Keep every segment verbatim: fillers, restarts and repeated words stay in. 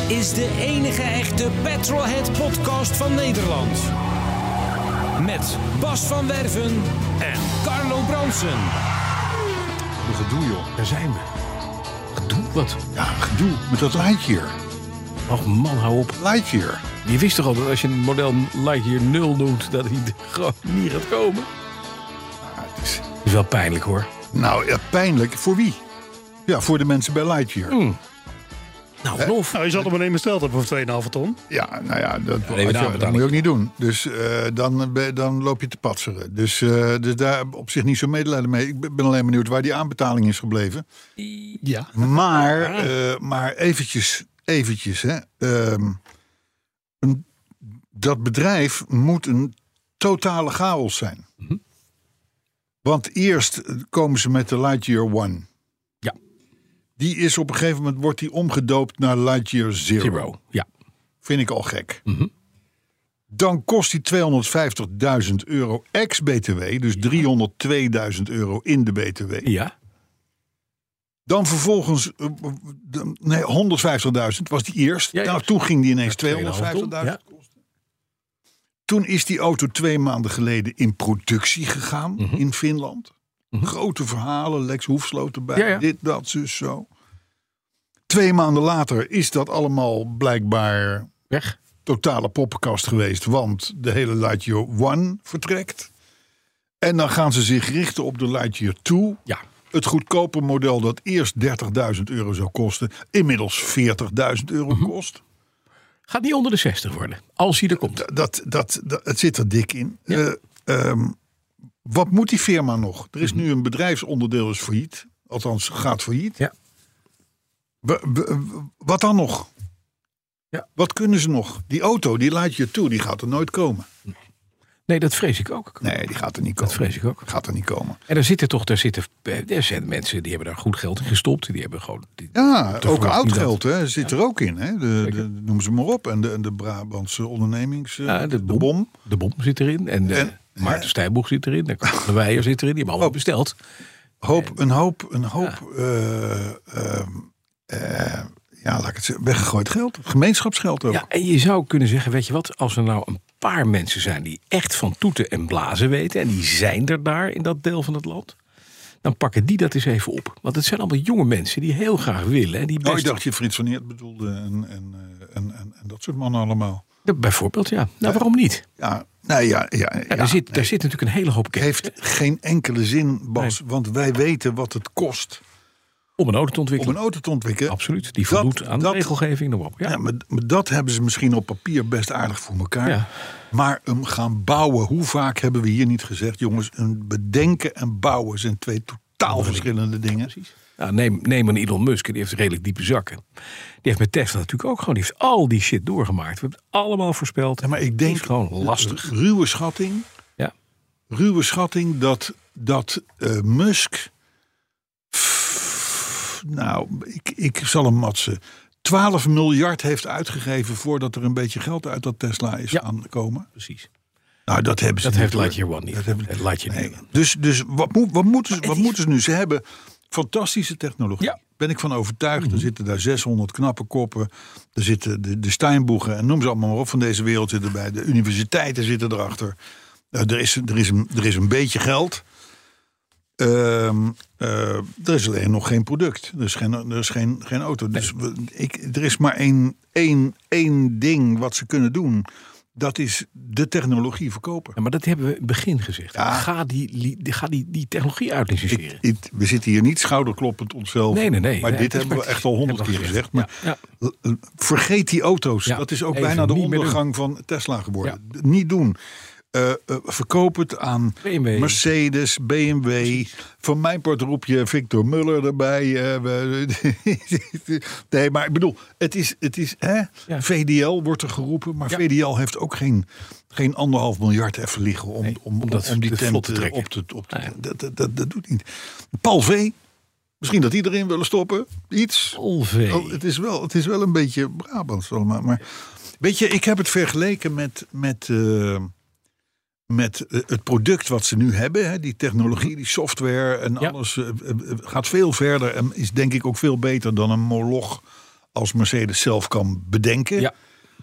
is de enige echte Petrolhead podcast van Nederland. Met Bas van Werven en Carlo Bronsen. Wat gedoe, joh. Daar zijn we. Gedoe? Wat? Ja, gedoe met dat Lightyear. Och man, hou op. Lightyear. Je wist toch al dat als je een model Lightyear nul noemt, dat hij gewoon niet gaat komen? Ja, het is... Dat is wel pijnlijk, hoor. Nou, ja, pijnlijk. Voor wie? Ja, voor de mensen bij Lightyear. Mm. Nou, Hè? of. Nou, je zat hem ineens besteld hebben voor twee komma vijf ton. Ja, nou ja, dat, Ja, nee, dat, dat moet je ook niet doen. Dus uh, dan, dan loop je te patseren. Dus, uh, dus daar op zich niet zo medelijden mee. Ik ben alleen benieuwd waar die aanbetaling is gebleven. Ja. Maar, uh, maar eventjes, eventjes. Hè. Um, een, dat bedrijf moet een totale chaos zijn. Mm-hmm. Want eerst komen ze met de Lightyear One. Ja. Die is op een gegeven moment wordt die omgedoopt naar Lightyear Zero. Zero, ja. Vind ik al gek. Mm-hmm. Dan kost die tweehonderdvijftigduizend euro ex-B T W. Dus driehonderdtweeduizend euro in de B T W. Ja. Dan vervolgens, uh, nee, honderdvijftigduizend was die eerst. Ja, ja. Nou, toen ging die ineens Ja, tweehonderdvijftigduizend ja. kosten. Toen is die auto twee maanden geleden in productie gegaan Mm-hmm. in Finland. Mm-hmm. Grote verhalen, Lex Hoefsloot erbij. Ja, ja. Dit, dat, zus, zo. Twee maanden later is dat allemaal blijkbaar Weg. totale poppenkast geweest. Want de hele Lightyear One vertrekt. En dan gaan ze zich richten op de Lightyear twee. Ja. Het goedkope model dat eerst dertigduizend euro zou kosten. Inmiddels veertigduizend euro Mm-hmm. kost. Gaat niet onder de zestig worden. Als hij er komt. Dat, dat, dat, dat, het zit er dik in. Ja. Uh, um, wat moet die firma nog? Er is nu een bedrijfsonderdeel is failliet. Althans, gaat failliet. Ja. W- w- wat dan nog? Ja. Wat kunnen ze nog? Die auto, die Lightyear twee, die gaat er nooit komen. Nee, dat vrees ik ook. Nee, die gaat er niet komen. Dat vrees ik ook. Gaat er niet komen. En er zitten toch, daar zitten, er zijn mensen die hebben daar goed geld in gestopt. Die hebben gewoon. Die, Ja, te ook verwachten oud dat- geld hè, zit Ja. er ook in. Hè? De, Zeker. de, noem ze maar op. En de, en de Brabantse ondernemings... Ja, de, de bom. bom. De bom zit erin. En, de En- Maarten Stijnboeg zit erin. De Weijer zit erin. Die hebben allemaal besteld. Hoop, een hoop, een hoop... eh, eh, eh, ja, laat ik het zeggen. Weggegooid geld. Gemeenschapsgeld ook. Ja, en je zou kunnen zeggen, weet je wat, als er nou een paar mensen zijn die echt van toeten en blazen weten, en die zijn er daar in dat deel van het land, dan pakken die dat eens even op. Want het zijn allemaal jonge mensen die heel graag willen. En die Oh, best... ik dacht je Frits van Eert bedoelde en, en, eh, en, en, en dat soort mannen allemaal. Ja, bijvoorbeeld, ja. Nou, waarom niet? Ja, nou ja, ja, ja, Ja, daar, zit, nee. daar zit natuurlijk een hele hoop Het kennis heeft geen enkele zin, Bas. Want wij weten wat het kost om een auto te om ontwikkelen. een auto te ontwikkelen. Absoluut, die Dat- voldoet aan dat- de regelgeving. Noem op. Ja. Ja, maar, maar dat hebben ze misschien op papier best aardig voor elkaar. Ja. Maar hem gaan bouwen, hoe vaak hebben we hier niet gezegd... jongens, een bedenken en bouwen zijn twee totaal verschillende dingen. Precies. Ja, neem, neem een Elon Musk, die heeft redelijk diepe zakken. Die heeft met Tesla natuurlijk ook gewoon, die heeft al die shit doorgemaakt. We hebben het allemaal voorspeld. Ja, maar ik Het denk, is gewoon lastig. ruwe schatting... Ja. ruwe schatting dat, dat uh, Musk... Pff, nou, ik, ik zal hem matsen. twaalf miljard heeft uitgegeven voordat er een beetje geld uit dat Tesla is Ja. gaan komen. Precies. Nou, dat hebben ze Dat niet, heeft hoor. Lightyear One niet. Dat hebben, Het Lightyear nee. niet. Dus, dus wat, moet, wat, moeten, ze, Maar wat het is- moeten ze nu? Ze hebben fantastische technologie. Ja. Ben ik van overtuigd. Er zitten daar zeshonderd knappe koppen. Er zitten de, de Steinboegen en noem ze allemaal maar op van deze wereld zitten erbij. De universiteiten zitten erachter. Uh, er, is, er, is een, er is een beetje geld. Um, uh, er is alleen nog geen product. Er is geen, er is geen, geen auto. Dus we, ik, er is maar één, één, één ding wat ze kunnen doen. Dat is de technologie verkopen. Ja, maar dat hebben we in het begin gezegd. Ja. Ga, die, die, ga die, die technologie uitliciteren. Ik, ik, we zitten hier niet schouderkloppend onszelf. Nee, nee, nee. Maar Nee, dit het is hebben we maar- echt al honderd hebben keer we gezegd. gezegd. Maar Ja, l- l- vergeet die auto's. Ja, Dat is ook even bijna de niet meer ondergang van Tesla geworden. Niet doen. Uh, uh, verkoop het aan B M W. Mercedes, B M W. Precies. Van mijn part roep je Victor Muller erbij. Uh, we- nee, maar ik bedoel, het is, het is hè? Ja. V D L wordt er geroepen. Maar Ja. V D L heeft ook geen, geen anderhalf miljard even liggen om, Nee, om, om dat om die te tent vlot te uh, trekken. op te... Op te Ah, ja. dat, dat, dat, dat doet niet. Paul V. Misschien dat die erin willen stoppen. Iets. Olve. Oh, het, is wel, het is wel een beetje Brabants allemaal. Maar weet je, ik heb het vergeleken met... met uh, met het product wat ze nu hebben. Hè, die technologie, die software en Ja. alles uh, uh, gaat veel verder. En is denk ik ook veel beter dan een Moloch als Mercedes zelf kan bedenken. Ja.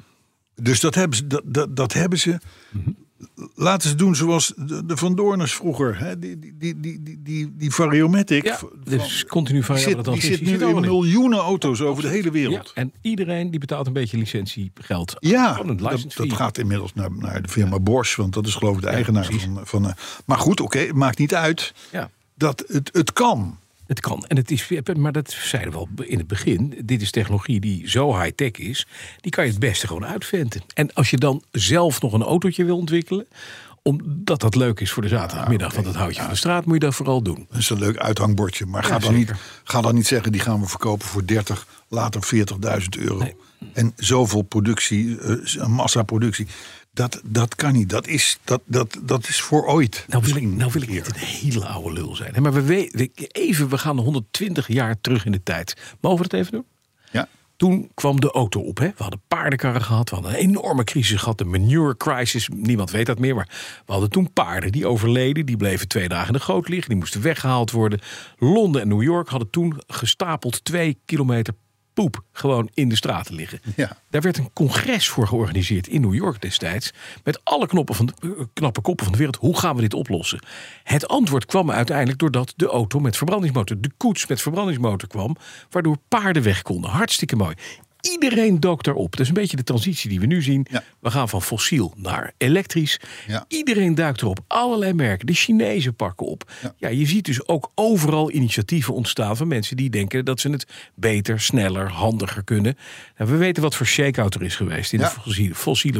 Dus dat hebben ze. Dat, dat, dat hebben ze. Mm-hmm. Laten ze doen zoals de, de Van Doorners vroeger. Hè? Die, die, die, die, die, die, die Variomatic. Ja, van, dus continu variabele transmissie. Die zit nu in in miljoenen auto's over de hele wereld. Ja, en iedereen die betaalt een beetje licentiegeld. Ja, een dat, dat gaat inmiddels naar, naar de firma Bosch. Want dat is geloof ik de ja, eigenaar precies. van... van uh, maar goed, oké, okay, het maakt niet uit. Ja. Dat het, het kan. Het kan. En het is, maar dat zeiden we al in het begin. Dit is technologie die zo high-tech is. Die kan je het beste gewoon uitventen. En als je dan zelf nog een autootje wil ontwikkelen, omdat dat leuk is voor de zaterdagmiddag, ja, okay. want dat hout je van de straat, moet je dat vooral doen. Dat is een leuk uithangbordje. Maar ja, ga, dan niet, ga dan niet zeggen, die gaan we verkopen voor dertig, later veertigduizend euro. Nee. En zoveel productie, uh, massaproductie. Dat, dat kan niet. Dat is, dat, dat, dat is voor ooit. Nou wil ik, nou wil ik niet een hele oude lul zijn. Maar we weten, even, we gaan honderdtwintig jaar terug in de tijd. Mogen we het even doen? Ja. Toen kwam de auto op. Hè? We hadden paardenkarren gehad. We hadden een enorme crisis gehad. De manure crisis. Niemand weet dat meer. Maar we hadden toen paarden die overleden. Die bleven twee dagen in de goot liggen. Die moesten weggehaald worden. Londen en New York hadden toen gestapeld twee kilometer poep gewoon in de straten liggen. Ja. Daar werd een congres voor georganiseerd in New York destijds. Met alle knoppen van de, knappe koppen van de wereld. Hoe gaan we dit oplossen? Het antwoord kwam uiteindelijk doordat de auto met verbrandingsmotor, de koets met verbrandingsmotor kwam, waardoor paarden weg konden. Hartstikke mooi. Iedereen dook daarop. Dat is een beetje de transitie die we nu zien. Ja. We gaan van fossiel naar elektrisch. Ja. Iedereen duikt erop. Allerlei merken. De Chinezen pakken op. Ja. Ja, je ziet dus ook overal initiatieven ontstaan van mensen die denken dat ze het beter, sneller, handiger kunnen. Nou, we weten wat voor shake-out er is geweest in ja. de fossiele, fossiele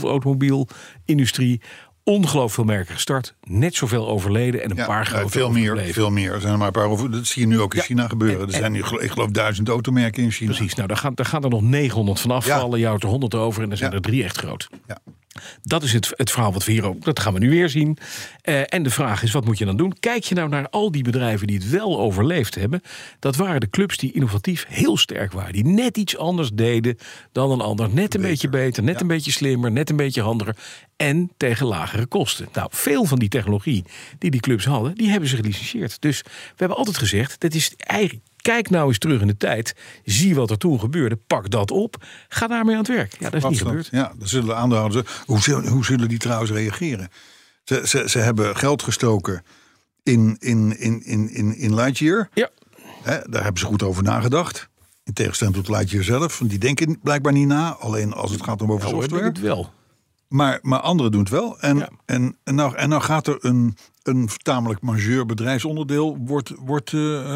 brandstofautomobielindustrie. Ongelooflijk veel merken gestart. Net zoveel overleden en een ja, paar grote veel overleden. meer, veel meer. Er zijn er maar een paar over. Dat zie je nu ook in ja, China gebeuren. En, er zijn nu, ik geloof, duizend automerken in China. Precies. Nou, daar gaan, daar gaan er nog negenhonderd van afvallen. Ja. Je houdt er honderd over en dan zijn ja. er drie echt groot. Ja. Dat is het, het verhaal wat we hier ook. Dat gaan we nu weer zien. Uh, en de vraag is, wat moet je dan doen? Kijk je nou naar al die bedrijven die het wel overleefd hebben. Dat waren de clubs die innovatief heel sterk waren. Die net iets anders deden dan een ander. Net een beter. beetje beter, net ja. een beetje slimmer, net een beetje handiger. En tegen lagere kosten. Nou, veel van die technologie die die clubs hadden, die hebben ze gelicentieerd. Dus we hebben altijd gezegd, dat is eigenlijk, kijk nou eens terug in de tijd. Zie wat er toen gebeurde. Pak dat op. Ga daarmee aan het werk. Ja, dat is wat niet gebeurd. Ja, dan zullen de aandeelhouders. Hoe zullen, hoe zullen die trouwens reageren? Ze, ze, ze hebben geld gestoken in, in, in, in, in, in Lightyear. Ja. Hè, daar hebben ze goed over nagedacht. In tegenstelling tot Lightyear zelf. Want die denken blijkbaar niet na. Alleen als het gaat om over ja, software. Het wel. Maar, maar anderen doen het wel. En, ja. en, en, nou, en nou gaat er een, een tamelijk majeur bedrijfsonderdeel wordt, wordt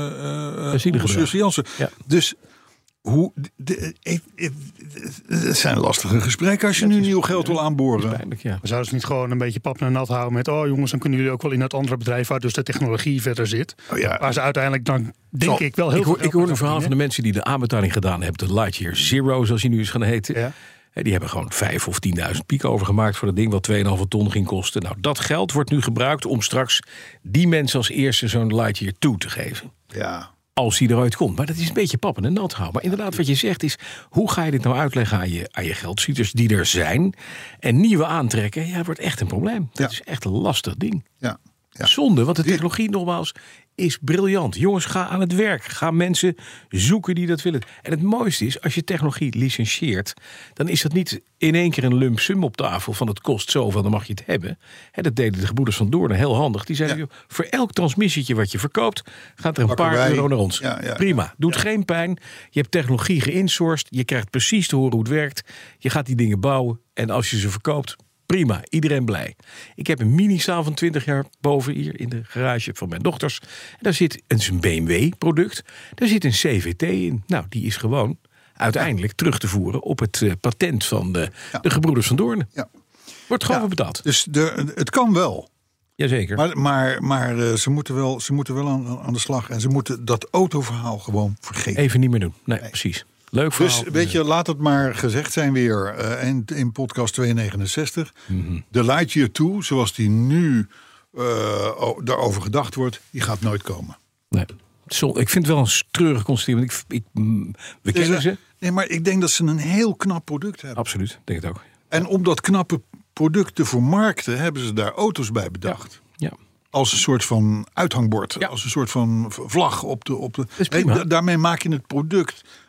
uh, uh, ja. Dus hoe, de, de, de, het zijn lastige gesprekken als je nu nieuw geld wil aanboren. Pijnlijk, ja. We zouden ze niet gewoon een beetje pap en nat houden met, oh jongens, dan kunnen jullie ook wel in dat andere bedrijf waar dus de technologie verder zit. Oh ja. Waar ze uiteindelijk dan, denk Zo, ik, wel heel ik hoor, veel. Ik hoor een verhaal van de mensen die de aanbetaling gedaan hebben, de Lightyear Zero, zoals hij nu is gaan heten. Ja. Die hebben gewoon vijf of tienduizend piek overgemaakt voor dat ding wat twee komma vijf ton ging kosten. Nou, dat geld wordt nu gebruikt om straks die mensen als eerste zo'n Lightyear twee te geven. Ja. Als die eruit komt. Maar dat is een beetje pappen en nat houden. Maar inderdaad, wat je zegt is, hoe ga je dit nou uitleggen aan je, aan je geldschieters die er zijn? En nieuwe aantrekken, ja, wordt echt een probleem. Dat ja. is echt een lastig ding. Ja. Ja. Zonde, want de technologie nogmaals is briljant. Jongens, ga aan het werk. Ga mensen zoeken die dat willen. En het mooiste is, als je technologie licentieert, dan is dat niet in één keer een lump sum op tafel van het kost zoveel, dan mag je het hebben. He, dat deden de gebroeders van Doorn heel handig. Die zeiden, ja. voor elk transmissietje wat je verkoopt, gaat er een Pakken paar wij. euro naar ons. Ja, ja, Prima, doet ja. geen pijn. Je hebt technologie geïnsourced. Je krijgt precies te horen hoe het werkt. Je gaat die dingen bouwen. En als je ze verkoopt, prima, iedereen blij. Ik heb een mini-zaal van twintig jaar boven hier in de garage van mijn dochters. En daar zit een B M W-product. Daar zit een C V T in. Nou, die is gewoon uiteindelijk ja. terug te voeren op het uh, patent van de, ja. de gebroeders van Doorn. Ja. Wordt gewoon ja. betaald. Dus de, het kan wel. Jazeker. Maar, maar, maar uh, ze moeten wel, ze moeten wel aan, aan de slag. En ze moeten dat autoverhaal gewoon vergeten. Even niet meer doen. Nee, nee. precies. Leuk verhaal. Dus weet je, laat het maar gezegd zijn weer uh, in, in podcast tweehonderdnegenenzestig. Mm-hmm. De Lightyear twee, zoals die nu uh, daarover gedacht wordt, die gaat nooit komen. Nee. Zo, ik vind het wel een treurige constatering. Ik, ik, we kennen dus, ze. Nee, maar ik denk dat ze een heel knap product hebben. Absoluut, denk het ook. En om dat knappe product te vermarkten, hebben ze daar auto's bij bedacht. Ja. ja. Als een soort van uithangbord. Ja. Als een soort van vlag op de... Op de nee, da- daarmee maak je het product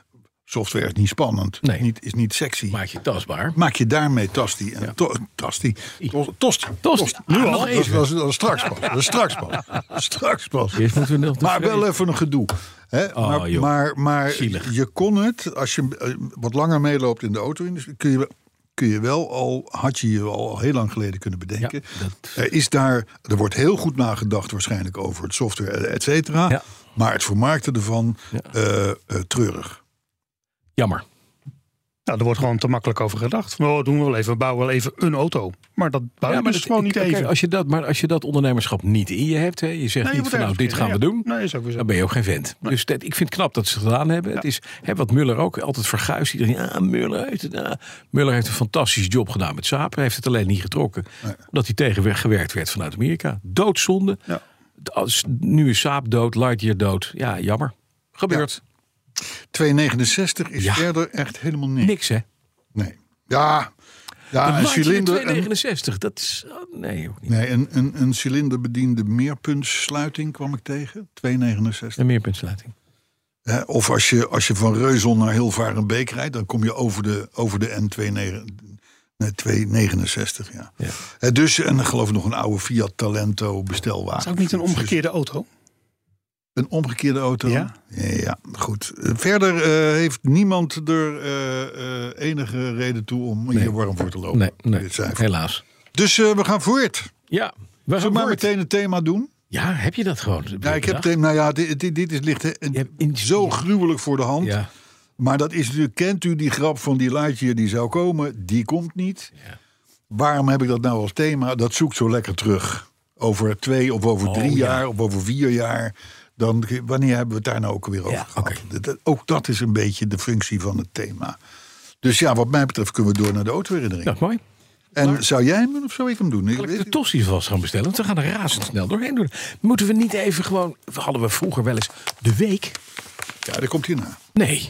Software is niet spannend, Nee. niet, is niet sexy. Maak je tastbaar. Maak je daarmee Tasti. En Ja. to, tasti. Tos- Tosti. Tosti. Nu Ah, al. nog Dat, even. dat, is- dat is straks pas. Dat is straks pas. Dat is straks pas. Eerst moeten we nog Maar tevreden- wel even een gedoe. Hè? Oh, maar joh. maar, maar Zielig. je kon het, als je eh, wat langer meeloopt in de auto-industrie, kun je, wel- kun je wel al, had je je al heel lang geleden kunnen bedenken. Ja, dat- Er is daar, er wordt heel goed nagedacht waarschijnlijk over het software, et cetera. Ja. Maar het vermarkten ervan, Ja. eh, eh, treurig. Jammer. Nou, er wordt gewoon te makkelijk over gedacht. Nou, doen we wel even, we bouwen wel even een auto. Maar dat bouwen we dus dat- gewoon niet kijk, even. Als je dat, maar als je dat ondernemerschap niet in je hebt, hè, je zegt Nee, je niet moet van nou, ergens dit gaan we beginnen, doen. ja. Nee, is ook weer zo. Dan ben je ook geen vent. Dus dat, ik vind het knap dat ze het gedaan hebben. Het is hè, wat Muller ook altijd verguist. Iedereen, ja, Muller heeft het. Ah. Muller heeft een fantastische job gedaan met Saab. Hij heeft het alleen niet getrokken. Nee. Omdat hij tegengewerkt werd vanuit Amerika. Doodzonde. Ja. Als, nu is Saab dood, Lightyear dood. Ja, jammer. Gebeurt. tweehonderdnegenenzestig is Ja. verder echt helemaal niks. Niks, hè? Nee. Ja, ja Een een Lightyear cilinder. Een, tweehonderdnegenenzestig, dat is... oh, nee, ook niet. nee, een, een, een cilinderbediende meerpuntsluiting kwam ik tegen. tweehonderdnegenenzestig. Een meerpuntsluiting. Hè, Of als je, als je van Reuzel naar Hilvarenbeek rijdt, dan kom je over de, over de N tweehonderdnegenenzestig. Ja. Ja. Hè, dus, en dan geloof ik nog een oude Fiat Talento bestelwagen. Is ook niet een omgekeerde auto? Een omgekeerde auto? Ja. Ja, goed. Eh, Verder eh, heeft niemand er eh, eh, enige reden toe om hier warm voor te lopen. Nee, nee, Dit cijfer. helaas. Dus eh, we gaan voort. Ja, we Zullen gaan we maar voort. meteen het thema doen? Ja, heb je dat gewoon? Ja, ik heb het, nou ja, dit, dit, dit is, ligt eh, Je hebt in- zo gruwelijk voor de hand. Ja. Maar dat is natuurlijk, kent u die grap van die Lightyear die zou komen? Die komt niet. Ja. Waarom heb ik dat nou als thema? Dat zoekt zo lekker terug. Over twee of over Oh, drie ja. jaar of over vier jaar. Dan, wanneer hebben we het daar nou ook weer over Ja, gehad? oké. Dat- dat- ook dat is een beetje de functie van het thema. Dus ja, wat mij betreft kunnen we door naar de autoherinnering. Dat is mooi. En zou jij hem doen of zou ik hem doen? Ik Zal ik weet- de tossies vast gaan bestellen? Want we gaan er razendsnel doorheen doen. Moeten we niet even gewoon... Hadden we vroeger wel eens de week? Ja, daar komt hij na. Nee.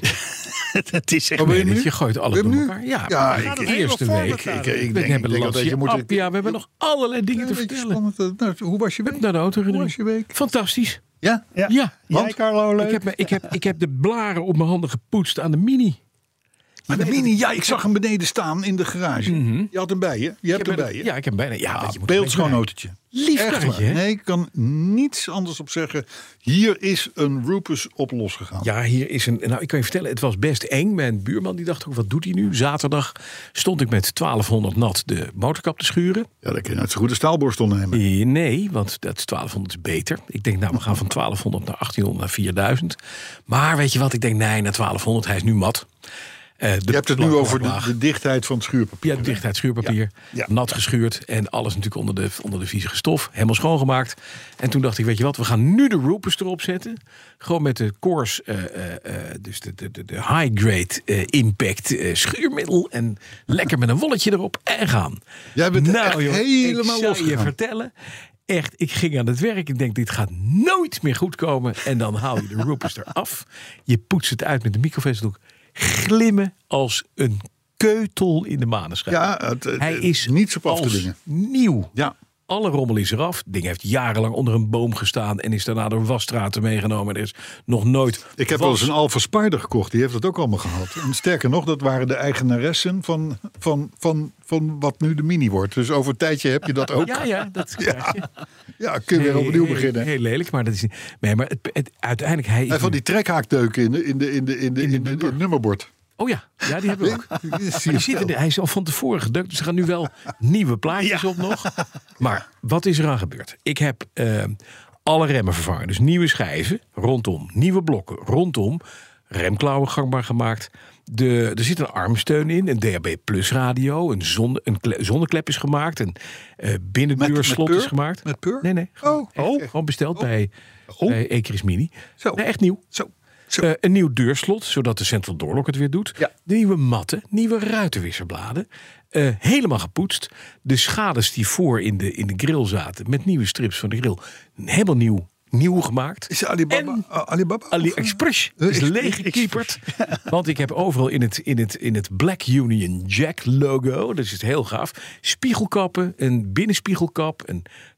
Het is echt... Oh, wil je Nee, nu? je gooit alles Wil je door hem nu? elkaar. Ja, Ja, maar ik- de ik- eerste ik- week. ik- ik- ik we denk- hebben ik denk dat je moet- Appia, we hebben nog allerlei dingen te Een beetje vertellen. spannend. Nou, hoe was je week? Naar de auto. Hoe was je week? Fantastisch. Ja? Ja. Ja. Jij, Want? Carlo, leuk. Ik heb, me- ik, heb, ik heb de blaren op mijn handen gepoetst aan de Mini. Maar de Mini, ja, ik zag hem beneden staan in de garage. Je had hem bij je. Je hebt hem bij je. Ja, ik heb hem bijna. Ja, want je moet Beeldschoon een beetje autootje. Lief Echt karretje, waar. hè? Nee, ik kan niets anders op zeggen. Hier is een Rupus op losgegaan. Ja, hier is een. Nou, ik kan je vertellen, het was best eng. Mijn buurman die dacht ook, wat doet hij nu? Zaterdag stond ik met twaalfhonderd nat de motorkap te schuren. Ja, dan kun je net zo goed een staalborstel nemen. Eh, Nee, want dat twaalfhonderd is beter. Ik denk, nou, we gaan van twaalfhonderd naar achttienhonderd naar vierduizend. Maar weet je wat? Ik denk, nee, naar twaalfhonderd, hij is nu mat. Eh, de Je hebt het nu plank over lag de, laag. de dichtheid van het schuurpapier. Ja, de dichtheid schuurpapier. Ja, ja. Nat geschuurd en alles natuurlijk onder de, onder de viezige stof. Helemaal schoongemaakt. En toen dacht ik, weet je wat, we gaan nu de Rupus erop zetten. Gewoon met de Coors, eh, eh, eh, dus de, de, de, de high grade eh, impact eh, schuurmiddel. En lekker met een wolletje erop en gaan. Jij bent nou, echt joh, helemaal ik zou je losgegaan. vertellen. Echt, ik ging aan het werk. Ik denk, dit gaat nooit meer goed komen. En dan haal je de Rupus eraf. Je poetst het uit met de microvezeldoek. Glimmen als een keutel in de maneschijn. Ja, het, het- Hij is niets op af te als dingen. nieuw. Ja. Alle rommel is eraf. Het ding heeft jarenlang onder een boom gestaan en is daarna door wasstraten meegenomen. Er is nog nooit. Ik heb was- wel eens een Alfa Spider gekocht. Die heeft dat ook allemaal gehad. En sterker nog, dat waren de eigenaressen van, van, van, van wat nu de Mini wordt. Dus over een tijdje heb je dat ook. Ja, ja, dat krijg je. Ja, kun je weer Heel- opnieuw heel- beginnen. Heel lelijk, maar dat is niet. Nee, maar het, het, uiteindelijk hij. is En van nu- die trekhaakdeuken in, de, in, de, in, de, in, de, in, de, in het nummerbord. Oh ja, ja, die hebben we ook. Maar die zitten, er- hij is al van tevoren gedrukt, dus er gaan nu wel nieuwe plaatjes op nog. Maar wat is er aan gebeurd? Ik heb eh, alle remmen vervangen. Dus nieuwe schijven rondom, nieuwe blokken rondom, remklauwen gangbaar gemaakt. De, er zit een armsteun in, een D A B Plus radio, een, zonne, een kle- zonneklep is gemaakt, een uh, binnendeurslot Met- met is gemaakt. Met peur? Nee, nee. Gewoon, Oh, echt, oh. echt gewoon besteld bij, Oh. bij Ecris Mini. Zo. Nee, echt nieuw. Zo. Zo. Eh, een nieuw deurslot, zodat de Central Door Lock het weer doet. Ja. De nieuwe matten, nieuwe ruitenwisserbladen. Eh, helemaal gepoetst. De schades die voor in de, in de grill zaten, met nieuwe strips van de grill. Helemaal nieuw, nieuw gemaakt. Is Alibaba? En- uh, Alibaba? AliExpress Eh, is Ex- leeggekieperd. Want ik heb overal in het, in, het, in het Black Union Jack logo, dat is het heel gaaf, spiegelkappen, een binnenspiegelkap, een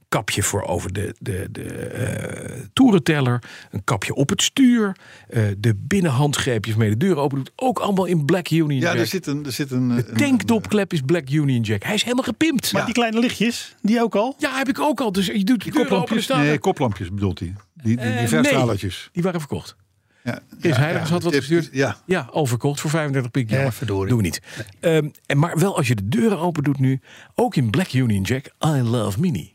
kapje voor over de, de, de uh, toerenteller. Een kapje op het stuur. Uh, de binnenhandgreepjes mee de deur open doet. Ook allemaal in Black Union Ja, Jack. er zit een... Er zit een De tankdopklep is Black Union Jack. Hij is helemaal gepimpt. Maar die kleine lichtjes, die ook al? Ja, heb ik ook al. Dus je doet de Die deur open en koplampjes? staan Nee, er- koplampjes bedoelt hij. Die, die, die Uh, verstralertjes. nee, die waren verkocht. Ja, Chris ja, Heiligers ja. had wat Je- gestuurd. Ja. Ja, al verkocht voor vijfendertig pik. Ja, Jammer. verdorie. Doen we niet. Um, en maar wel als je de deuren open doet nu. Ook in Black Union Jack. I love Mini.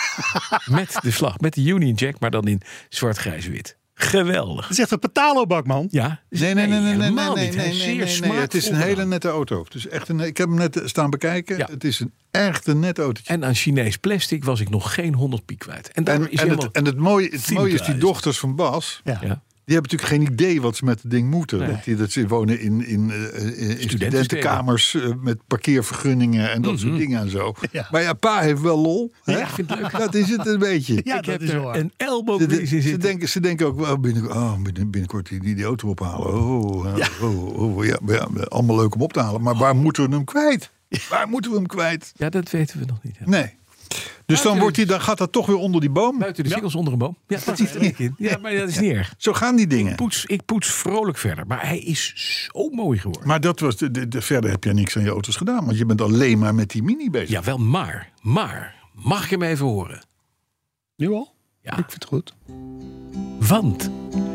Met de vlag. Met de Union Jack. Maar dan in zwart-grijs-wit. Geweldig. Dat is echt een Patalo-bak, man. Ja. dus- Nee, nee, nee, nee, nee, nee, helemaal nee, niet. Hij nee, is nee, zeer nee, nee. smaakvol Het is een gedaan. hele nette auto. Het is echt een, ik heb hem net staan bekijken. Ja. Het is een echt een net autootje. En aan Chinees plastic was ik nog geen honderd piek kwijt. En daar En, is en, helemaal... het, en het mooie, het mooie is, die Teamgeist. dochters van Bas, Ja. ja. die hebben natuurlijk geen idee wat ze met het ding moeten. Nee. Dat, die, dat ze wonen in, in, uh, in studentenkamers uh, met parkeervergunningen en dat Mhm. soort dingen en zo. Ja. Maar ja, pa heeft wel lol. Hè? ik vind het leuk. Dat is het een beetje. Ja, ik dat heb is er waar. een elbow Ze, in de- ze, zitten. denken, ze denken ook wel binnen, oh, binnen, binnenkort die, die, die auto ophalen. Oh, uh, oh, oh, ja, maar ja, allemaal leuk om op te halen. Maar waar moeten we hem kwijt? Waar moeten we hem kwijt? Ja, dat weten we nog niet. Ja. Nee. Dus dan, wordt hij, dan gaat dat toch weer onder die boom. Buiten de singels onder een boom. Ja, dat zit er niet in. Ja, maar dat is niet erg. Zo gaan die dingen. Ik poets, ik poets vrolijk verder. Maar hij is zo mooi geworden. Maar dat was de, de, de- verder heb je niks aan je auto's gedaan. Want je bent alleen maar met die Mini bezig. Ja, wel maar. Maar, mag ik hem even horen? Nu al? Ja. Ik vind het goed. Want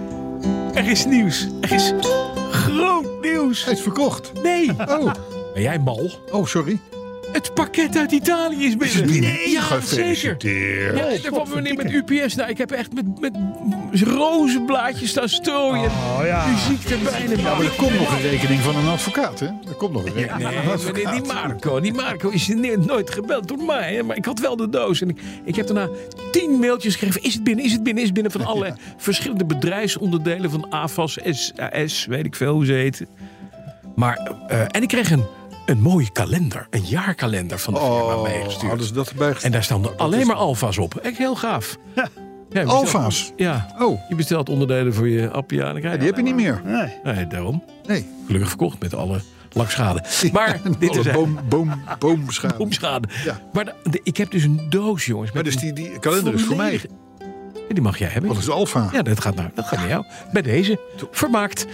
er is nieuws. Er is groot nieuws. Hij is verkocht. Nee. Oh, Ben jij mal? oh sorry. Het pakket uit Italië is binnen. Nee, ja, zeker. gefeliciteerd. Ja, daar kwam meneer met U P S. Nou, ik heb echt met, met rozenblaadjes staan strooien. Oh ja. Muziek erbij. En Ja, maar er komt nog een rekening van een advocaat, hè? Er komt nog een rekening Nee, van een advocaat. meneer, die Marco, die Marco is ne- nooit gebeld door mij. Hè, maar ik had wel de doos. En ik, ik heb daarna tien mailtjes gegeven. Is het binnen, is het binnen, is het binnen? Van alle verschillende bedrijfsonderdelen. Van A F A S, S A S, weet ik veel hoe ze heten. Maar, uh, en ik kreeg een, een mooie kalender. Een jaarkalender van de firma Oh, meegestuurd. hadden ze dat erbij En gestuurd? daar stonden alleen maar alfa's op. Echt heel gaaf. Ja, je bestelt- Alfa's? Ja. Oh, Je bestelt onderdelen voor je Appia. En dan krijg die heb je niet meer. Nee. Nee, daarom. Nee. Gelukkig verkocht met alle lakschade. Maar dit Alle is boom, boom, boomschade. boomschade. Ja. Maar de, de- ik heb dus een doos, jongens. Maar met dus een die, die kalender is voor mij. volledige- Ja, die mag jij hebben. Wat is Alfa? Ja, dat gaat naar, dat gaat naar jou. Bij deze. Vermaakt.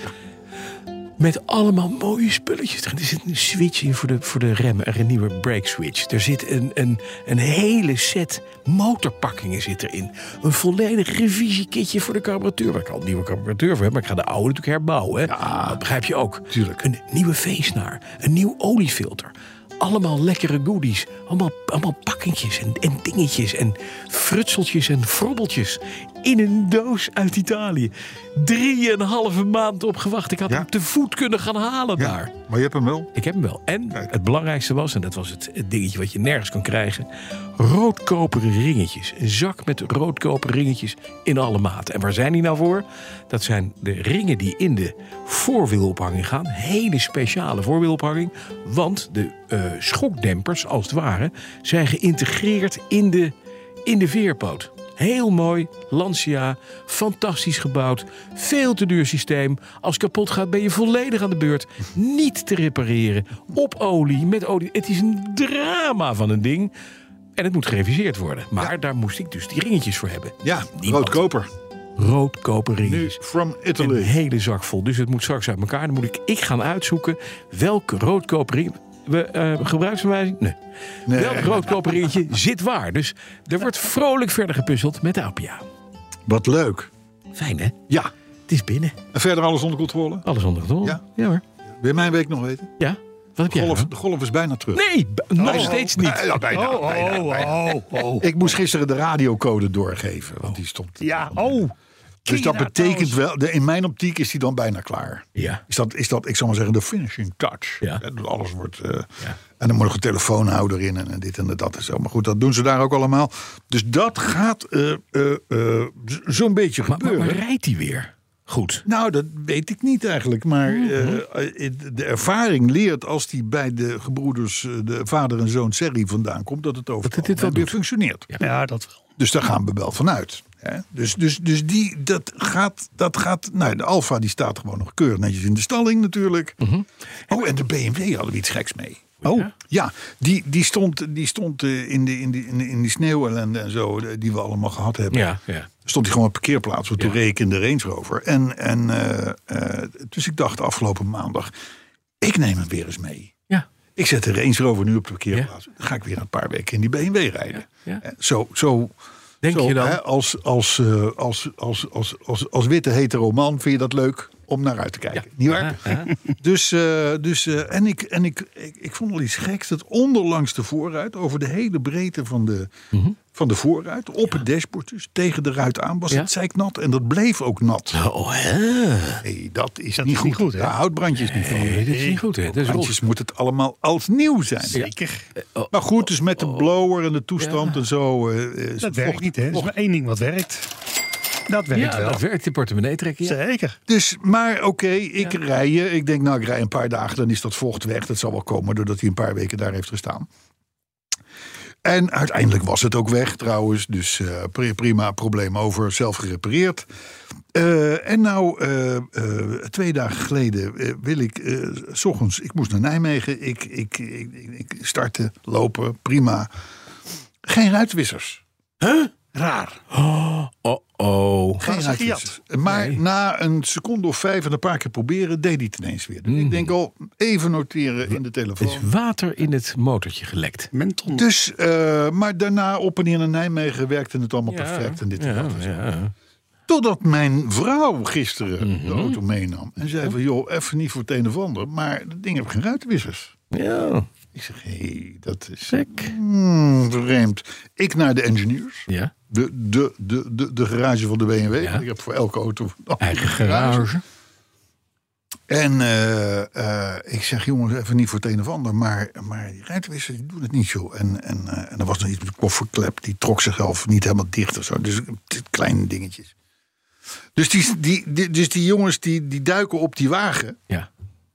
Met allemaal mooie spulletjes erin. Er zit een switch in voor de, voor de remmen. Een nieuwe brake switch. Er zit een, een, een hele set motorpakkingen zit erin. Een volledig revisiekitje voor de carburateur. Waar ik al een nieuwe carburateur voor heb. Maar ik ga de oude natuurlijk herbouwen. Hè? Ja, Dat begrijp je ook. tuurlijk. Een nieuwe veesnaar. Een nieuw oliefilter. Allemaal lekkere goodies. Allemaal, allemaal pakkentjes en, en dingetjes. En frutseltjes en frobbeltjes. In een doos uit Italië. Drieënhalve maand op gewacht. Ik had Ja. hem te voet kunnen gaan halen Ja, daar. maar je hebt hem wel. Ik heb hem wel. En Kijk. het belangrijkste was, en dat was het, het dingetje wat je nergens kan krijgen. Roodkoperen ringetjes. Een zak met roodkoperen ringetjes in alle maten. En waar zijn die nou voor? Dat zijn de ringen die in de voorwielophanging gaan. Hele speciale voorwielophanging. Want de uh, schokdempers, als het ware, zijn geïntegreerd in de, in de veerpoot. Heel mooi, Lancia, fantastisch gebouwd. Veel te duur systeem. Als het kapot gaat ben je volledig aan de beurt. Niet te repareren. Op olie, met olie. Het is een drama van een ding. En het moet gereviseerd worden. Maar Ja. daar moest ik dus die ringetjes voor hebben. Ja, Niemand. roodkoper. Roodkoper Nu ringetjes. from Een Italy. hele zak vol. Dus het moet straks uit elkaar. Dan moet ik, ik gaan uitzoeken welke roodkoper ring... We, uh, gebruiksaanwijzing? Nee. Nee. Welk roodkoper ringetje zit waar? Dus er wordt vrolijk verder gepuzzeld met de Appia. Wat leuk. Fijn, hè? Ja. Het is binnen. En verder alles onder controle? Alles onder controle. Ja. Ja hoor. Wil je mijn week nog weten? Ja? Wat heb jij Golf, gedaan? de golf is bijna terug. Nee, b- nog steeds niet. Ja, bijna, Oh, bijna, oh, bijna. oh, oh. Ik moest gisteren de radiocode doorgeven. Want die stond. Ja, oh. Dus dat Kina betekent trouwens. wel, de, in mijn optiek is die dan bijna klaar. Ja. Is dat, is dat ik zal maar zeggen, de finishing touch. Ja. Hè, dus alles wordt. Uh, Ja. En dan moet nog een telefoonhouder in en, en dit en dat en zo. Maar goed, dat doen ze daar ook allemaal. Dus dat gaat uh, uh, uh, zo'n beetje Maar, maar, gebeuren. maar rijdt hij weer? Goed. Nou, dat weet ik niet eigenlijk. Maar Mm-hmm. uh, de ervaring leert als die bij de gebroeders, uh, de vader en zoon Serri vandaan komt, dat het over het dit wel weer doet. functioneert. Ja. Ja, dat wel. Dus daar gaan we wel vanuit. Hè? Dus, dus, dus die, dat gaat, dat gaat. Nou, de Alfa die staat gewoon nog keurig netjes in de stalling natuurlijk. Mm-hmm. Oh, en de B M W hadden we iets geks mee. Oh, Ja? ja. Die, die stond, die stond uh, in, de, in, die, in, die, in die sneeuwellende en zo, die we allemaal gehad hebben. Ja, ja. Stond hij gewoon op parkeerplaats. Toen Ja. reed ik in de Range Rover. En, en, uh, uh, dus ik dacht afgelopen maandag, ik neem hem weer eens mee. Ja. Ik zet de Range Rover nu op de parkeerplaats. Dan ga ik weer een paar weken in die B M W rijden. Ja. Uh, Zo, zo, Denk zo je dan? hè, als, als, uh, als, als, als, als, als witte hetero man vind je dat leuk om naar uit te kijken. Ja. Niet waar? Ja, ja. Dus, uh, dus uh, en, ik, en ik, ik, ik vond wel iets geks. Dat onderlangs de voorruit, over de hele breedte van de, Mm-hmm. van de voorruit, op het dashboard dus, tegen de ruit aan, was Ja. het zeiknat. En dat bleef ook nat. Oh, hè? Nee, dat is Dat niet is goed. niet goed, hè? Ja, houtbrandjes niet van. Nee, dat is niet goed, hè? Dat is Brandjes moet het allemaal als nieuw zijn. Zeker. oh, Maar goed, dus met de blower en de toestand Ja. en zo. Uh, is Dat vocht- werkt niet, hè? Er is vocht- maar één ding wat werkt. Dat werkt ja, wel. dat werkt in portemonnee trekken. Ja. Zeker. Dus, maar oké, okay, ik rij je. Ik denk, nou, ik rij een paar dagen, dan is dat vocht weg. Dat zal wel komen, doordat hij een paar weken daar heeft gestaan. En uiteindelijk was het ook weg trouwens. Dus uh, prima, probleem over, zelf gerepareerd. Uh, en nou, uh, uh, twee dagen geleden uh, wil ik, uh, 's ochtends, ik moest naar Nijmegen. Ik, ik, ik, ik startte, lopen, prima. Geen ruitwissers. Huh? Raar. Oh, oh. oh. Geen zeg je ruitwissers. Maar Nee. na een seconde of vijf en een paar keer proberen, deed hij het ineens weer. Dus Mm. ik denk al, even noteren in de Er telefoon. is water in het motortje gelekt. Menton. Dus, uh, maar daarna op en neer naar Nijmegen werkte het allemaal Ja, perfect. En dit en ja, dat en zo. ja. Totdat mijn vrouw gisteren Mhm. de auto meenam. En zei van, joh, even niet voor het een of ander. Maar dat ding heeft geen ruitenwissers. Ja, Ik zeg, hé, hey, dat is Sick. hmm, vreemd. Ik naar de engineers. ja. De, de, de, de, de garage van de B M W. Ja. Ik heb voor elke auto een Eigen garage. En uh, uh, ik zeg, jongens, even niet voor het een of ander. Maar, maar die ruitenwissers die doen het niet zo. En, en, uh, en er was nog iets met de kofferklep. Die trok zichzelf niet helemaal dicht of zo. Dus kleine dingetjes. Dus die, die, die, dus die jongens die, die duiken op die wagen. Ja.